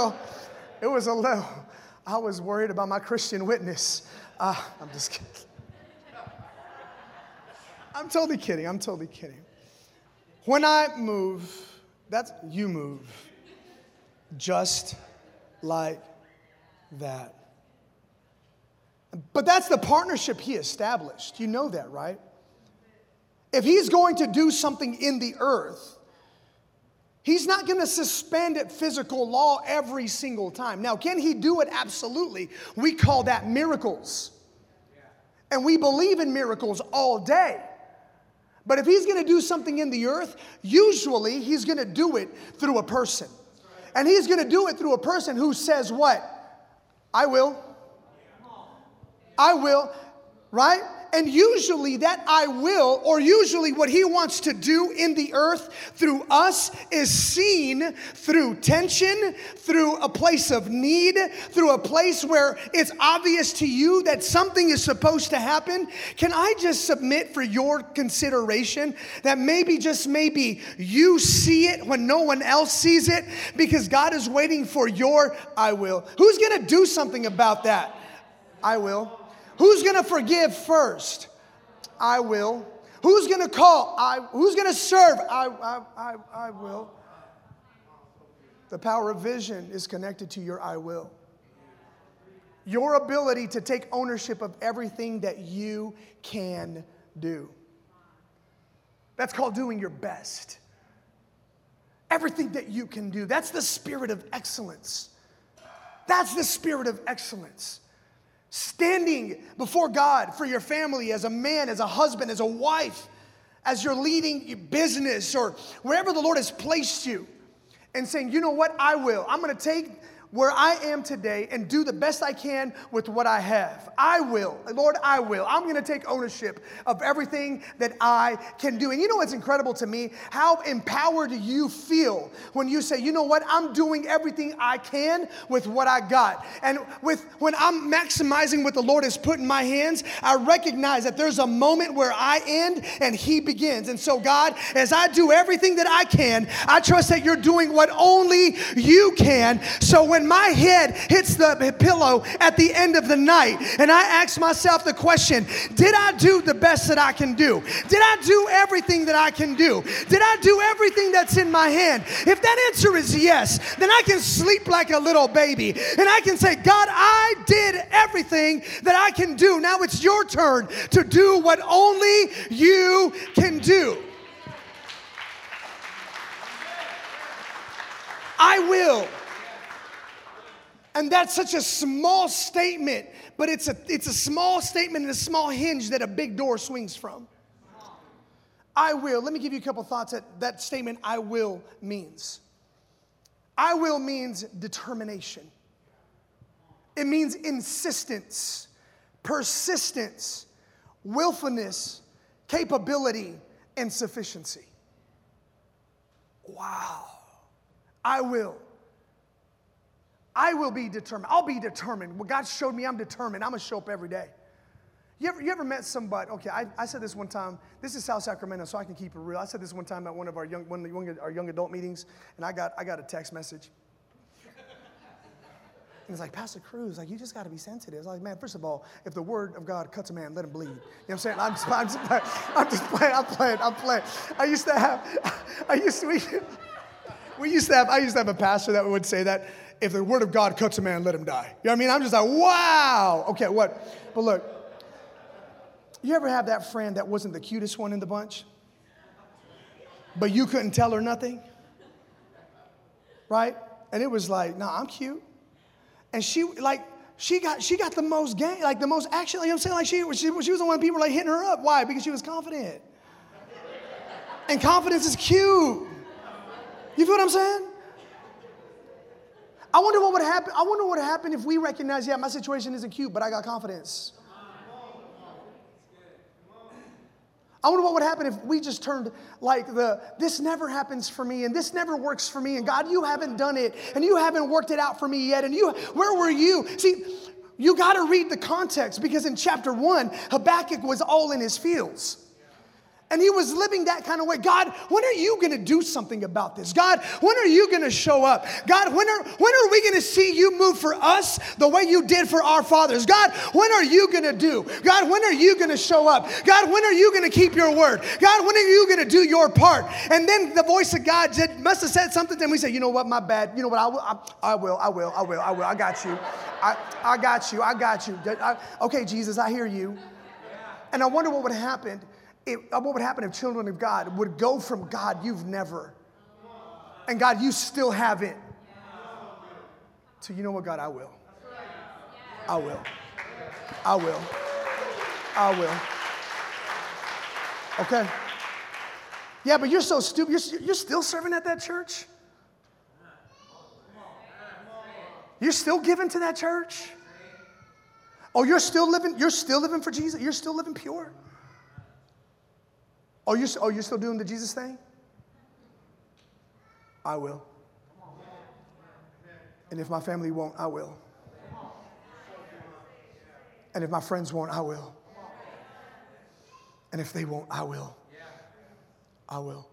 C: I was worried about my Christian witness. I'm just kidding. I'm totally kidding. When I move, you move. Just like that. But that's the partnership He established. You know that, right? If He's going to do something in the earth, He's not going to suspend at physical law every single time. Now, can He do it? Absolutely. We call that miracles. And we believe in miracles all day. But if He's going to do something in the earth, usually He's going to do it through a person. And He's going to do it through a person who says what? I will. I will. Right? And usually that I will, or usually what He wants to do in the earth through us is seen through tension, through a place of need, through a place where it's obvious to you that something is supposed to happen. Can I just submit for your consideration that maybe, just maybe, you see it when no one else sees it because God is waiting for your I will. Who's going to do something about that? I will. Who's going to forgive first? I will. Who's going to call? Who's going to serve? I will. The power of vision is connected to your I will. Your ability to take ownership of everything that you can do. That's called doing your best. Everything that you can do. That's the spirit of excellence. That's the spirit of excellence. Standing before God for your family as a man, as a husband, as a wife, as you're leading your business or wherever the Lord has placed you, and saying, you know what, I will. I'm going to take where I am today and do the best I can with what I have. I will. Lord, I will. I'm going to take ownership of everything that I can do. And you know what's incredible to me? How empowered you feel when you say, you know what, I'm doing everything I can with what I got. And when I'm maximizing what the Lord has put in my hands, I recognize that there's a moment where I end and He begins. And so God, as I do everything that I can, I trust that you're doing what only you can. So when my head hits the pillow at the end of the night and I ask myself the question, did I do the best that I can do? Did I do everything that I can do? Did I do everything that's in my hand? If that answer is yes, then I can sleep like a little baby and I can say, God, I did everything that I can do. Now it's your turn to do what only you can do. I will. And that's such a small statement, but it's a small statement and a small hinge that a big door swings from. I will. Let me give you a couple thoughts that statement I will means. I will means determination. It means insistence, persistence, willfulness, capability, and sufficiency. Wow. I will. I will be determined. I'll be determined. What God showed me, I'm determined. I'm going to show up every day. You ever met somebody? Okay, I said this one time. This is South Sacramento, so I can keep it real. I said this one time at one of our young adult meetings, and I got a text message. And it's like, Pastor Cruz, like, you just got to be sensitive. I was like, man, first of all, if the word of God cuts a man, let him bleed. You know what I'm saying? I'm just playing. I'm playing. I used to have a pastor that would say that if the word of God cuts a man, let him die. You know what I mean? I'm just like, wow. Okay, what? But look, you ever have that friend that wasn't the cutest one in the bunch, but you couldn't tell her nothing? Right? And it was like, nah, I'm cute. And she got the most game, like the most action. You know what I'm saying? Like she was the one people were like hitting her up. Why? Because she was confident. And confidence is cute. You feel what I'm saying? I wonder what would happen. I wonder what would happen if we recognize, yeah, my situation isn't cute, but I got confidence. I wonder what would happen if we just turned like this never happens for me and this never works for me and God, you haven't done it and you haven't worked it out for me yet and where were you? See, you got to read the context because in chapter 1, Habakkuk was all in his fields. And he was living that kind of way. God, when are you going to do something about this? God, when are you going to show up? God, when are we going to see you move for us the way you did for our fathers? God, when are you going to do? God, when are you going to show up? God, when are you going to keep your word? God, when are you going to do your part? And then the voice of God must have said something to him. We say, you know what, my bad. You know what, I will. I got you. I got you. Okay, Jesus, I hear you. And I wonder what would have happened. What would happen if children of God would go from God, you've never, and God, you still haven't, to, you know what, God, I will. Okay? Yeah, but you're so stupid. You're still serving at that church? You're still giving to that church? Oh, you're still living for Jesus? You're still living pure? Oh, you're still doing the Jesus thing? I will. And if my family won't, I will. And if my friends won't, I will. And if they won't, I will. I will.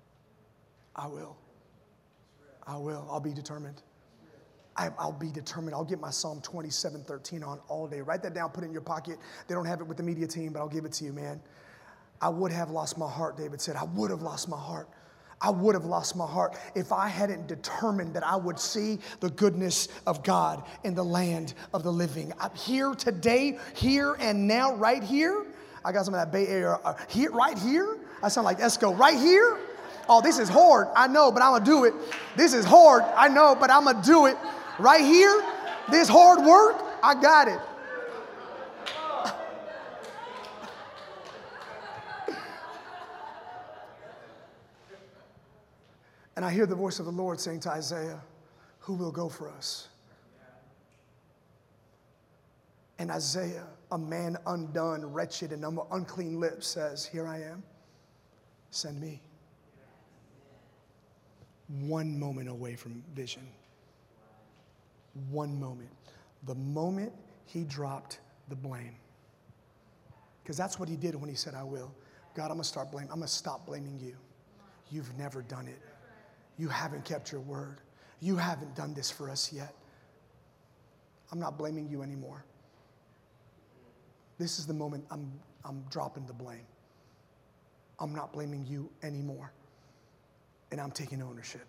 C: I'll be determined. I'll be determined. I'll get my Psalm 27:13 on all day. Write that down, put it in your pocket. They don't have it with the media team, but I'll give it to you, man. I would have lost my heart, David said. I would have lost my heart. I would have lost my heart if I hadn't determined that I would see the goodness of God in the land of the living. I'm here today, here and now, right here. I got some of that Bay Area. Here, right here. I sound like Esco. Right here. Oh, this is hard. I know, but I'm going to do it. This is hard. I know, but I'm going to do it. Right here. This hard work. I got it. And I hear the voice of the Lord saying to Isaiah, who will go for us? And Isaiah, a man undone, wretched, and unclean lips, says, here I am. Send me. One moment away from vision. One moment. The moment he dropped the blame. Because that's what he did when he said, I will. God, I'm going to start blaming. I'm going to stop blaming you. You've never done it. You haven't kept your word. You haven't done this for us yet. I'm not blaming you anymore. This is the moment I'm dropping the blame. I'm not blaming you anymore. And I'm taking ownership.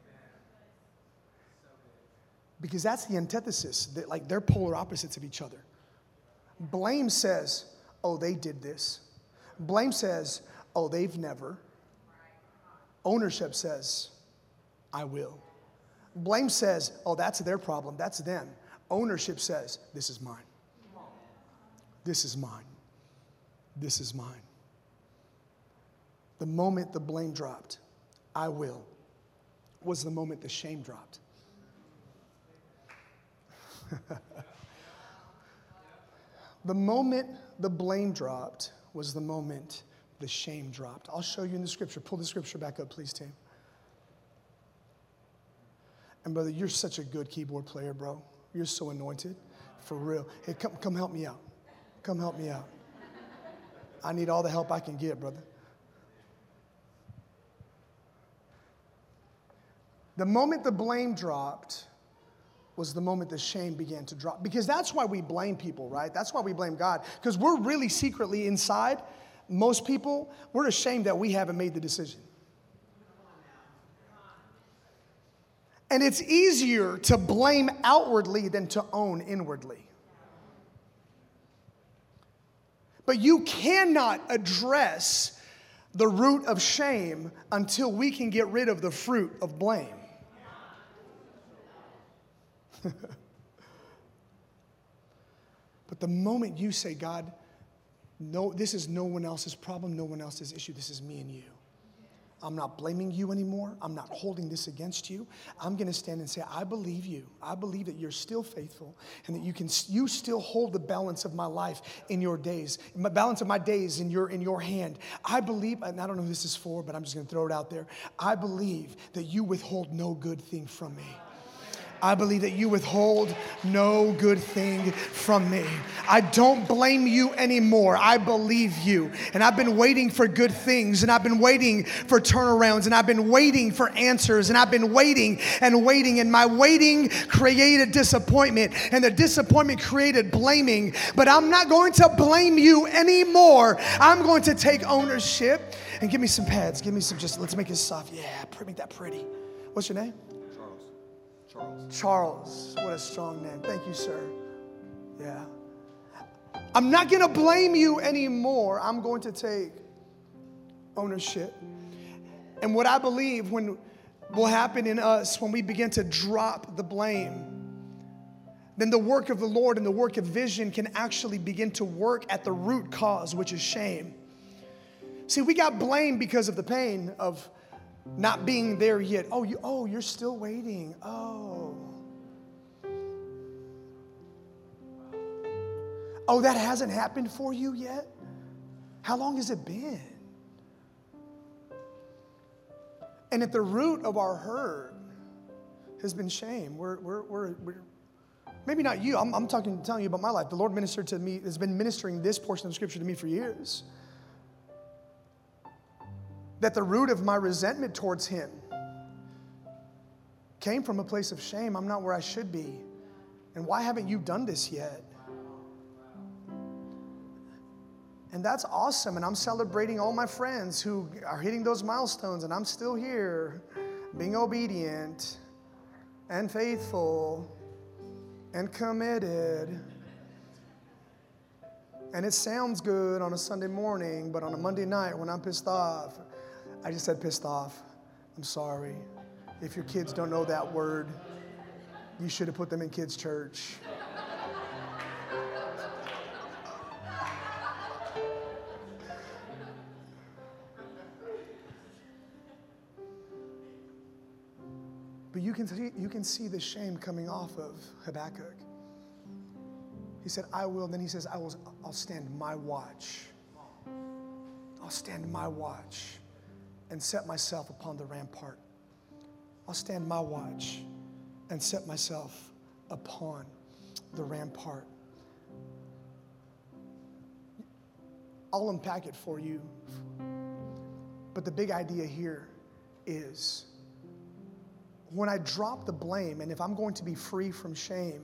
C: Because that's the antithesis. Like they're polar opposites of each other. Blame says, oh, they did this. Blame says, oh, they've never. Ownership says, I will. Blame says, oh, that's their problem. That's them. Ownership says, this is mine. This is mine. This is mine. The moment the blame dropped, I will, was the moment the shame dropped. The moment the blame dropped was the moment the shame dropped. I'll show you in the scripture. Pull the scripture back up, please, team. And brother, you're such a good keyboard player, bro. You're so anointed, for real. Hey, come help me out. Come help me out. I need all the help I can get, brother. The moment the blame dropped was the moment the shame began to drop. Because that's why we blame people, right? That's why we blame God. Because we're really secretly inside, most people, we're ashamed that we haven't made the decision. And it's easier to blame outwardly than to own inwardly. But you cannot address the root of shame until we can get rid of the fruit of blame. But the moment you say, God, no, this is no one else's problem, no one else's issue, this is me and you. I'm not blaming you anymore. I'm not holding this against you. I'm going to stand and say, I believe you. I believe that you're still faithful and that you still hold the balance of my life in your days, the balance of my days in your hand. I believe, and I don't know who this is for, but I'm just going to throw it out there. I believe that you withhold no good thing from me. I believe that you withhold no good thing from me. I don't blame you anymore. I believe you. And I've been waiting for good things, and I've been waiting for turnarounds, and I've been waiting for answers, and I've been waiting and waiting, and my waiting created disappointment, and the disappointment created blaming. But I'm not going to blame you anymore. I'm going to take ownership. And give me some pads. Give me some, let's make it soft. Yeah, make that pretty. What's your name? Charles, what a strong name. Thank you, sir. Yeah. I'm not going to blame you anymore. I'm going to take ownership. And what I believe will happen in us when we begin to drop the blame, then the work of the Lord and the work of vision can actually begin to work at the root cause, which is shame. See, we got blamed because of the pain of not being there yet. You're still waiting. Oh, that hasn't happened for you yet? How long has it been? And at the root of our hurt has been shame. We're maybe not you. I'm telling you about my life. The Lord ministered to me, has been ministering this portion of Scripture to me for years. That the root of my resentment towards Him came from a place of shame. I'm not where I should be. And why haven't you done this yet? And that's awesome. And I'm celebrating all my friends who are hitting those milestones. And I'm still here being obedient and faithful and committed. And it sounds good on a Sunday morning, but on a Monday night when I'm pissed off, I just said pissed off. I'm sorry. If your kids don't know that word, you should have put them in kids' church. But you can see the shame coming off of Habakkuk. He said, I will. Then he says, I'll stand my watch. I'll stand my watch and set myself upon the rampart. I'll stand my watch and set myself upon the rampart. I'll unpack it for you. But the big idea here is when I drop the blame, and if I'm going to be free from shame,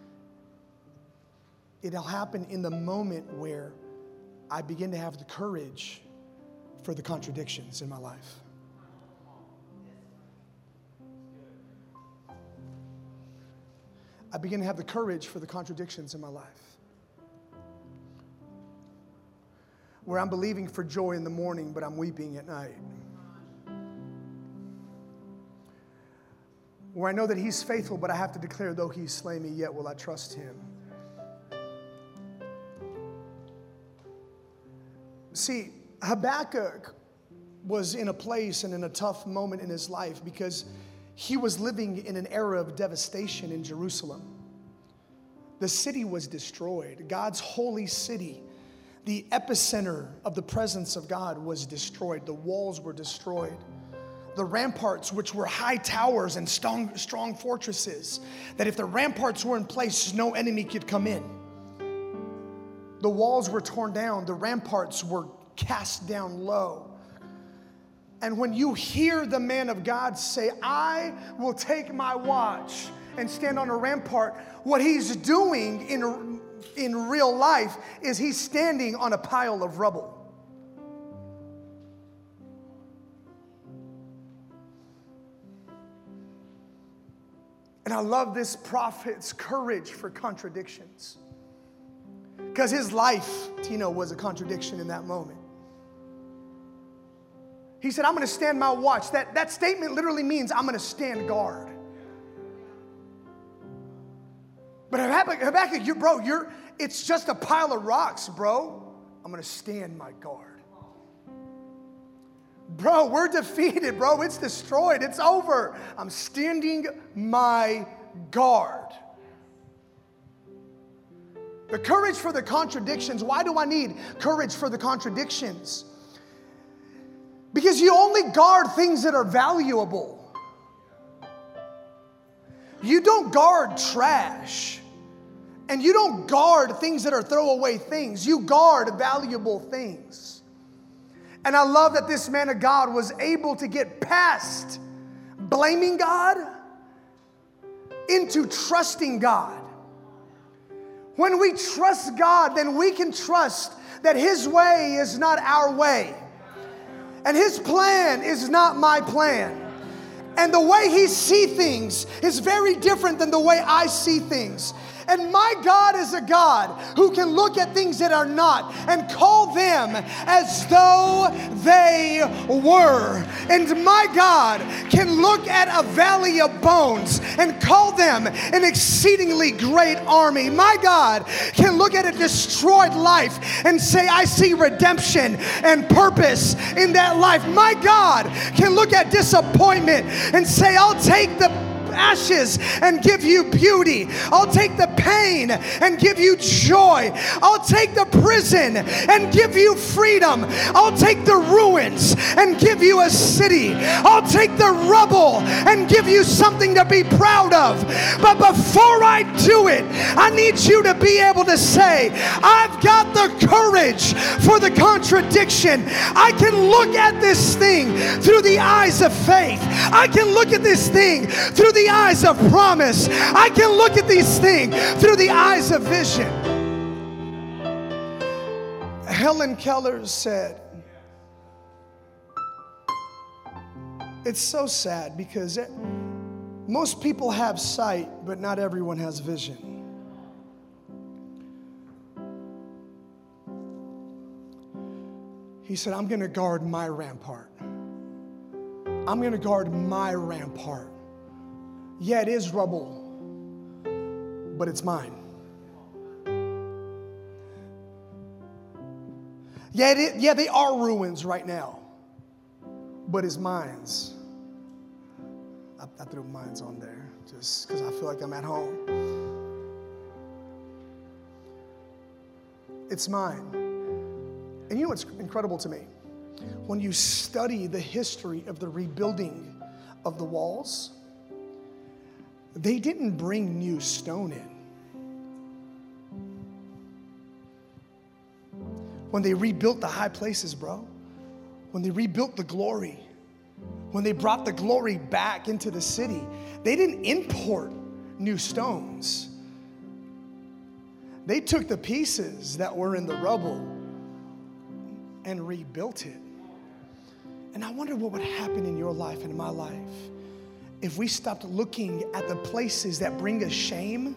C: it'll happen in the moment where I begin to have the courage for the contradictions in my life. I begin to have the courage for the contradictions in my life. Where I'm believing for joy in the morning, but I'm weeping at night. Where I know that He's faithful, but I have to declare, though He slay me, yet will I trust Him. See, Habakkuk was in a place and in a tough moment in his life because he was living in an era of devastation in Jerusalem. The city was destroyed. God's holy city, the epicenter of the presence of God, was destroyed. The walls were destroyed. the ramparts, which were high towers and strong fortresses, that if the ramparts were in place, no enemy could come in. The walls were torn down. The ramparts were cast down low. And when you hear the man of God say, I will take my watch and stand on a rampart, what he's doing in real life is he's standing on a pile of rubble. And I love this prophet's courage for contradictions. Because his life, Tino, was a contradiction in that moment. He said, I'm going to stand my watch. That statement literally means I'm going to stand guard. But Habakkuk, it's just a pile of rocks, bro. I'm going to stand my guard. Bro, we're defeated, bro. It's destroyed. It's over. I'm standing my guard. The courage for the contradictions. Why do I need courage for the contradictions? Because you only guard things that are valuable. You don't guard trash. And you don't guard things that are throwaway things. You guard valuable things. And I love that this man of God was able to get past blaming God into trusting God. When we trust God, then we can trust that His way is not our way. And His plan is not my plan. And the way He sees things is very different than the way I see things. And my God is a God who can look at things that are not and call them as though they were. And my God can look at a valley of bones and call them an exceedingly great army. My God can look at a destroyed life and say, I see redemption and purpose in that life. My God can look at disappointment and say, I'll take the ashes and give you beauty. I'll take the pain and give you joy. I'll take the prison and give you freedom. I'll take the ruins and give you a city. I'll take the rubble and give you something to be proud of. But before I do it, I need you to be able to say, I've got the courage for the contradiction. I can look at this thing through the eyes of faith. I can look at this thing through the eyes of promise. I can look at these things through the eyes of vision. Helen Keller said, it's so sad because most people have sight, but not everyone has vision. He said, I'm going to guard my rampart. I'm going to guard my rampart. Yeah, it is rubble, but it's mine. Yeah, they are ruins right now, but it's mine's. I threw mine's on there just because I feel like I'm at home. It's mine. And you know what's incredible to me? When you study the history of the rebuilding of the walls, they didn't bring new stone in. When they rebuilt the high places, bro, when they rebuilt the glory, when they brought the glory back into the city, they didn't import new stones. They took the pieces that were in the rubble and rebuilt it. And I wonder what would happen in your life and in my life if we stopped looking at the places that bring us shame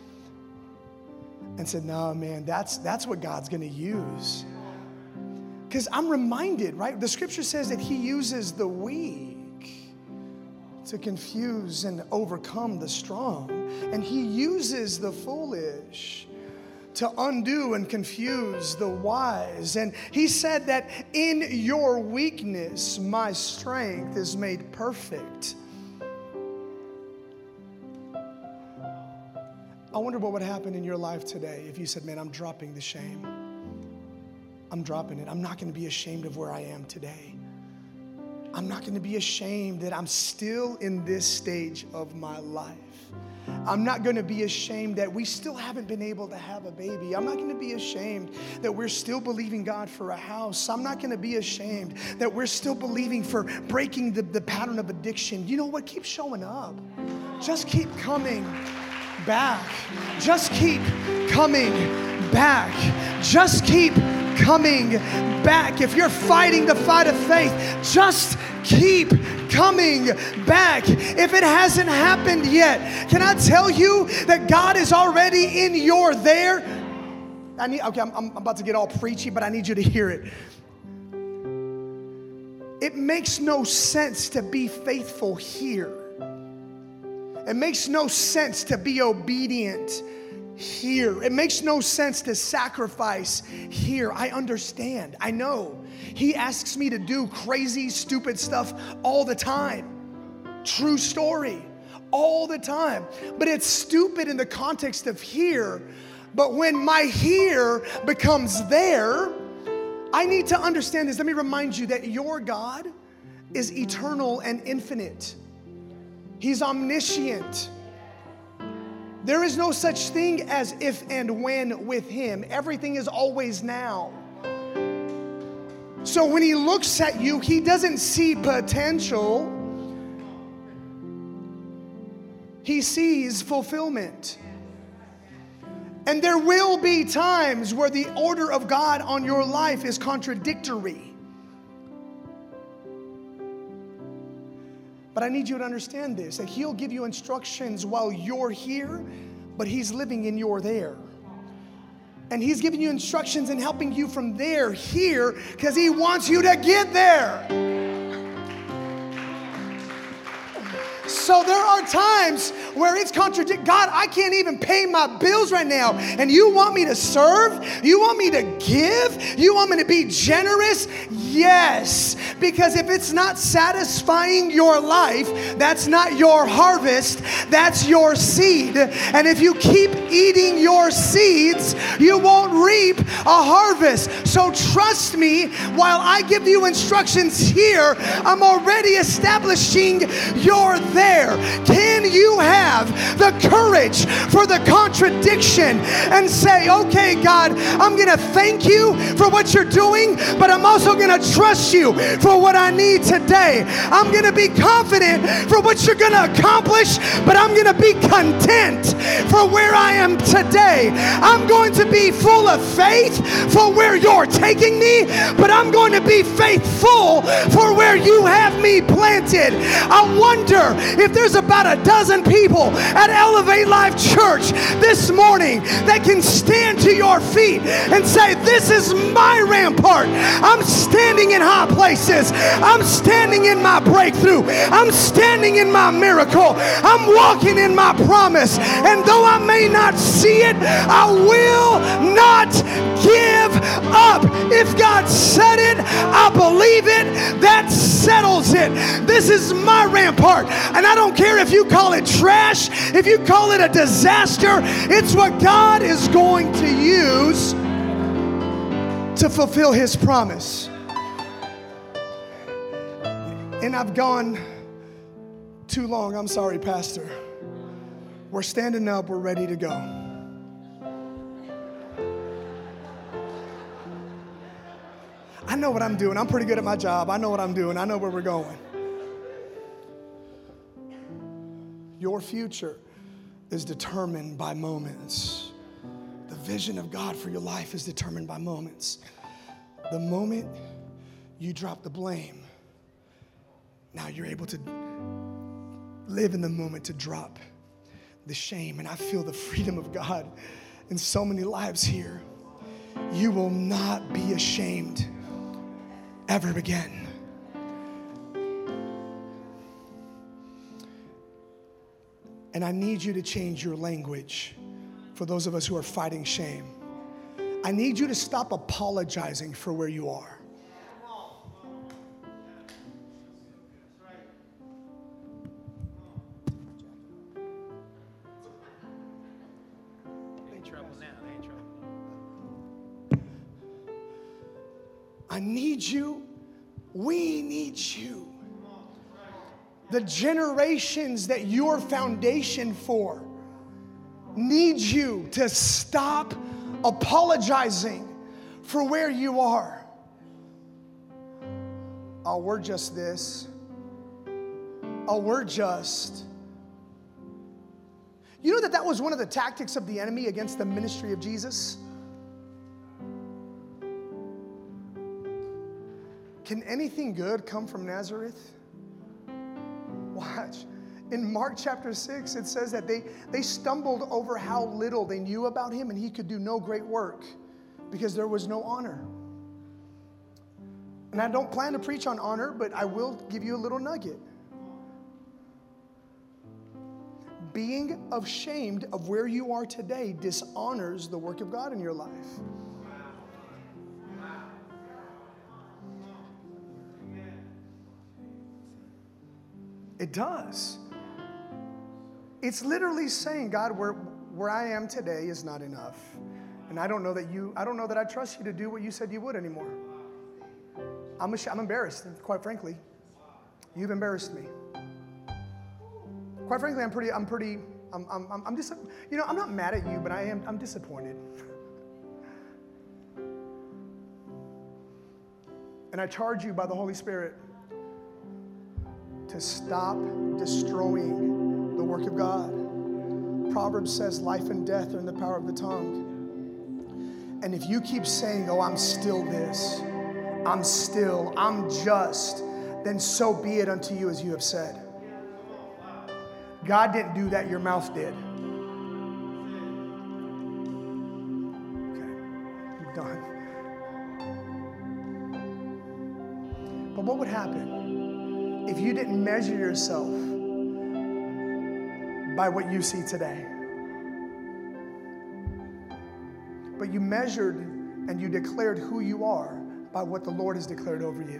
C: and said, no, man, that's what God's going to use. Because I'm reminded, right? The scripture says that He uses the weak to confuse and overcome the strong. And He uses the foolish to undo and confuse the wise. And He said that in your weakness, my strength is made perfect. I wonder what would happen in your life today if you said, man, I'm dropping the shame. I'm dropping it. I'm not going to be ashamed of where I am today. I'm not going to be ashamed that I'm still in this stage of my life. I'm not going to be ashamed that we still haven't been able to have a baby. I'm not going to be ashamed that we're still believing God for a house. I'm not going to be ashamed that we're still believing for breaking the pattern of addiction. You know what? Keep showing up. Just keep coming back. Just keep coming back. Just keep coming back. If you're fighting the fight of faith, just keep coming back. If it hasn't happened yet, can I tell you that God is already in your there? I'm about to get all preachy, but I need you to hear it. It makes no sense to be faithful here. It makes no sense to be obedient here. It makes no sense to sacrifice here. I understand. I know. He asks me to do crazy, stupid stuff all the time. True story. All the time. But it's stupid in the context of here. But when my here becomes there, I need to understand this. Let me remind you that your God is eternal and infinite. He's omniscient. There is no such thing as if and when with Him. Everything is always now. So when He looks at you, He doesn't see potential. He sees fulfillment. And there will be times where the order of God on your life is contradictory. But I need you to understand this, that He'll give you instructions while you're here, but He's living in your there. And He's giving you instructions and helping you from there here because He wants you to get there. So there are times where it's contradictory. God, I can't even pay my bills right now. And you want me to serve? You want me to give? You want me to be generous? Yes. Because if it's not satisfying your life, that's not your harvest. That's your seed. And if you keep eating your seeds, you won't reap a harvest. So trust me, while I give you instructions here, I'm already establishing your there. Can you have the courage for the contradiction and say, okay, God, I'm going to thank you for what you're doing, but I'm also going to trust you for what I need today. I'm going to be confident for what you're going to accomplish, but I'm going to be content for where I am today. I'm going to be full of faith for where you're taking me, but I'm going to be faithful for where you have me planted. I wonder if there's about a dozen people at Elevate Life Church this morning that can stand to your feet and say, this is my rampart. I'm standing in high places. I'm standing in my breakthrough. I'm standing in my miracle. I'm walking in my promise. And though I may not see it, I will not give up. If God said it, I believe it. That settles it. This is my rampart. And I don't care if you call it trash, if you call it a disaster, it's what God is going to use to fulfill His promise. And I've gone too long. I'm sorry, Pastor. We're standing up. We're ready to go. I know what I'm doing. I'm pretty good at my job. I know what I'm doing. I know where we're going. Your future is determined by moments. The vision of God for your life is determined by moments. The moment you drop the blame, now you're able to live in the moment to drop the shame. And I feel the freedom of God in so many lives here. You will not be ashamed ever again. And I need you to change your language for those of us who are fighting shame. I need you to stop apologizing for where you are. I need you, we need you the generations that you're foundation for need you to stop apologizing for where you are. Oh, we're just this. Oh, we're just. You know that was one of the tactics of the enemy against the ministry of Jesus? Can anything good come from Nazareth? Watch. In Mark chapter 6, it says that they stumbled over how little they knew about him, and he could do no great work because there was no honor. And I don't plan to preach on honor, but I will give you a little nugget. Being ashamed of where you are today dishonors the work of God in your life. It does. It's literally saying, God, where I am today is not enough. And I don't know that I trust you to do what you said you would anymore. I'm embarrassed, quite frankly. You've embarrassed me. Quite frankly, I'm just, I'm not mad at you, but I'm disappointed. And I charge you by the Holy Spirit to stop destroying the work of God. Proverbs says life and death are in the power of the tongue. And if you keep saying, oh, I'm still this, I'm just, then so be it unto you as you have said. God didn't do that, your mouth did. Okay, I'm done. But what would happen if you didn't measure yourself by what you see today? But you measured and you declared who you are by what the Lord has declared over you.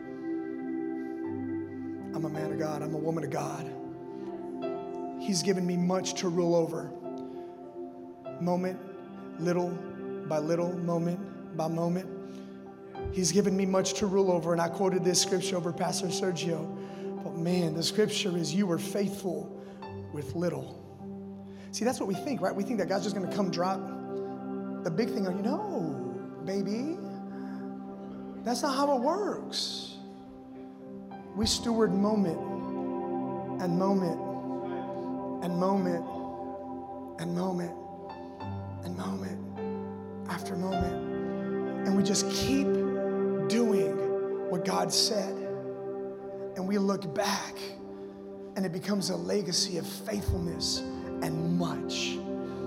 C: I'm a man of God. I'm a woman of God. He's given me much to rule over. Moment, little by little, moment by moment. He's given me much to rule over. And I quoted this scripture over Pastor Sergio. But man, the scripture is you were faithful with little. See, that's what we think, right? We think that God's just going to come drop the big thing on you. No, baby. That's not how it works. We steward moment and moment and moment and moment and moment after moment. And we just keep doing what God said. And we look back and it becomes a legacy of faithfulness and much.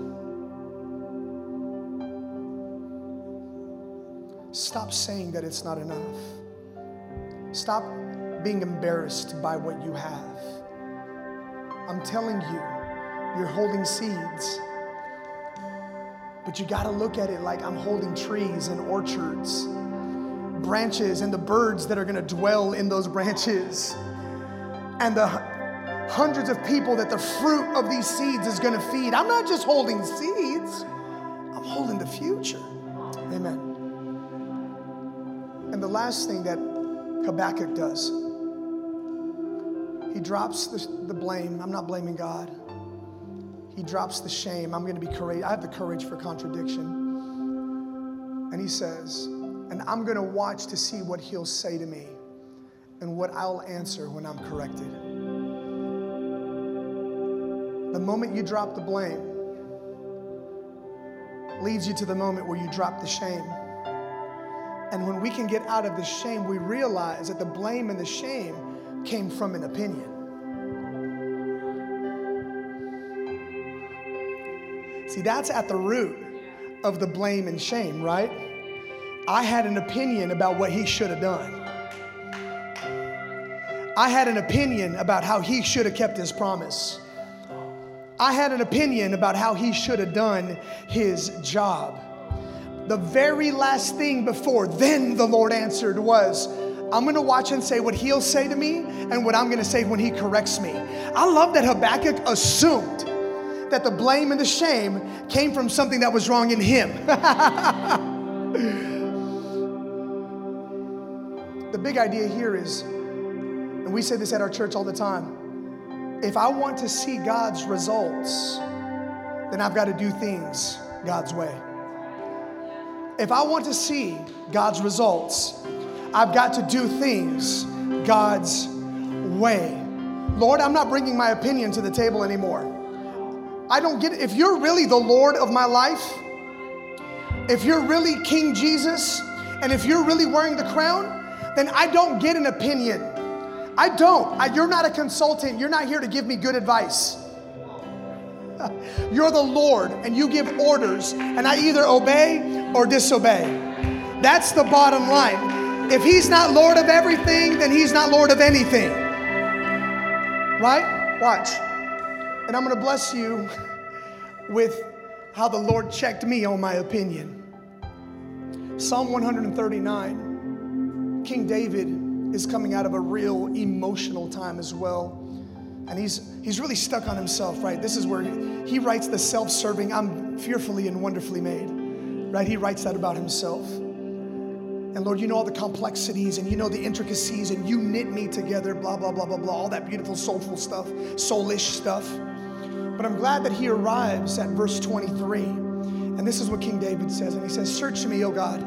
C: Stop saying that it's not enough. Stop being embarrassed by what you have. I'm telling you, you're holding seeds. But you gotta look at it like I'm holding trees and orchards, branches and the birds that are gonna dwell in those branches, and the hundreds of people that the fruit of these seeds is gonna feed. I'm not just holding seeds, I'm holding the future. Amen. And the last thing that Habakkuk does, he drops the blame. I'm not blaming God. He drops the shame. I'm going to be courageous. I have the courage for contradiction. And he says, and I'm going to watch to see what he'll say to me and what I'll answer when I'm corrected. The moment you drop the blame leads you to the moment where you drop the shame. And when we can get out of the shame, we realize that the blame and the shame came from an opinion. See, that's at the root of the blame and shame, right? I had an opinion about what he should have done. I had an opinion about how he should have kept his promise. I had an opinion about how he should have done his job. The very last thing before then the Lord answered was, I'm going to watch and say what he'll say to me and what I'm going to say when he corrects me. I love that Habakkuk assumed that the blame and the shame came from something that was wrong in him. The big idea here is, and we say this at our church all the time, if I want to see God's results, then I've got to do things God's way. If I want to see God's results, I've got to do things God's way. Lord, I'm not bringing my opinion to the table anymore. I don't get it. If you're really the Lord of my life, if you're really King Jesus, and if you're really wearing the crown, then I don't get an opinion. I don't. You're not a consultant. You're not here to give me good advice. You're the Lord, and you give orders, and I either obey or disobey. That's the bottom line. If he's not Lord of everything, then he's not Lord of anything. Right? Watch. And I'm going to bless you with how the Lord checked me on my opinion. Psalm 139, King David is coming out of a real emotional time as well. And he's really stuck on himself, right? This is where he writes the self-serving, I'm fearfully and wonderfully made, right? He writes that about himself. And Lord, you know all the complexities and you know the intricacies and you knit me together, blah, blah, blah, blah, blah, all that beautiful soulful stuff, soulish stuff. But I'm glad that he arrives at verse 23. And this is what King David says. And he says, search me, O God.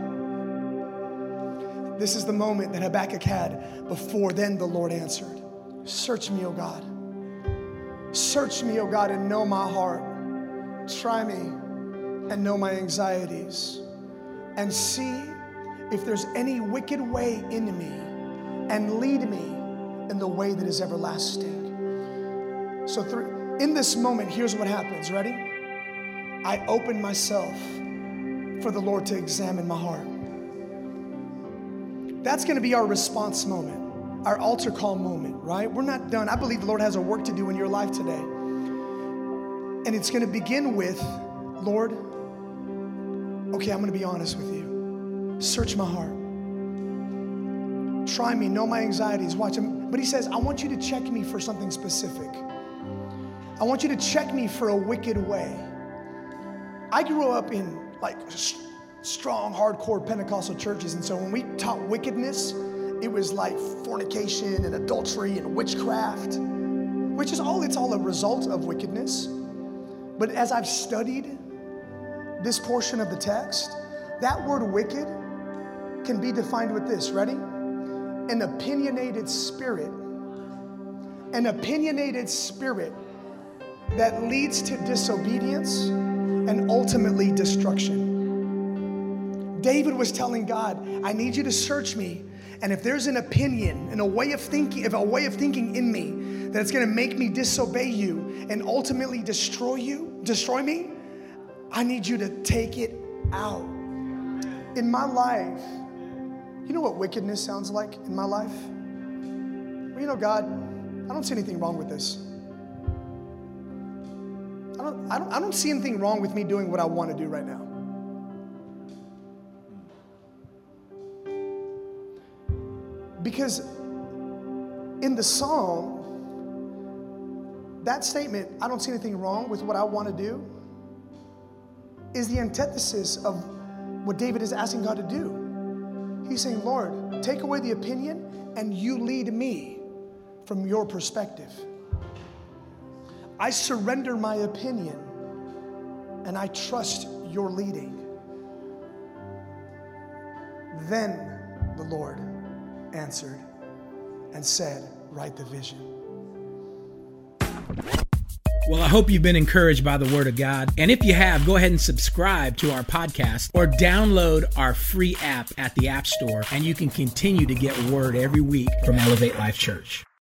C: This is the moment that Habakkuk had before then the Lord answered. Search me, O God. Search me, O God, and know my heart. Try me and know my anxieties. And see if there's any wicked way in me, and lead me in the way that is everlasting. So in this moment, here's what happens. Ready? I open myself for the Lord to examine my heart. That's going to be our response moment. Our altar call moment, right? We're not done. I believe the Lord has a work to do in your life today. And it's going to begin with, Lord, okay, I'm going to be honest with you. Search my heart. Try me, know my anxieties, watch him. But he says, I want you to check me for something specific. I want you to check me for a wicked way. I grew up in like strong, hardcore Pentecostal churches. And so when we taught wickedness, it was like fornication and adultery and witchcraft, which is it's all a result of wickedness. But as I've studied this portion of the text, that word wicked can be defined with this, ready? An opinionated spirit. An opinionated spirit that leads to disobedience and ultimately destruction. David was telling God, I need you to search me. And if there's an opinion and a way of thinking in me that's going to make me disobey you and ultimately destroy me, I need you to take it out. In my life, you know what wickedness sounds like in my life? Well, you know, God, I don't see anything wrong with this. I don't see anything wrong with me doing what I want to do right now. Because in the psalm, that statement, I don't see anything wrong with what I want to do, is the antithesis of what David is asking God to do. He's saying, Lord, take away the opinion and you lead me from your perspective. I surrender my opinion and I trust your leading. Then the Lord answered and said, write the vision.
D: Well, I hope you've been encouraged by the Word of God. And if you have, go ahead and subscribe to our podcast or download our free app at the App Store, and you can continue to get Word every week from Elevate Life Church.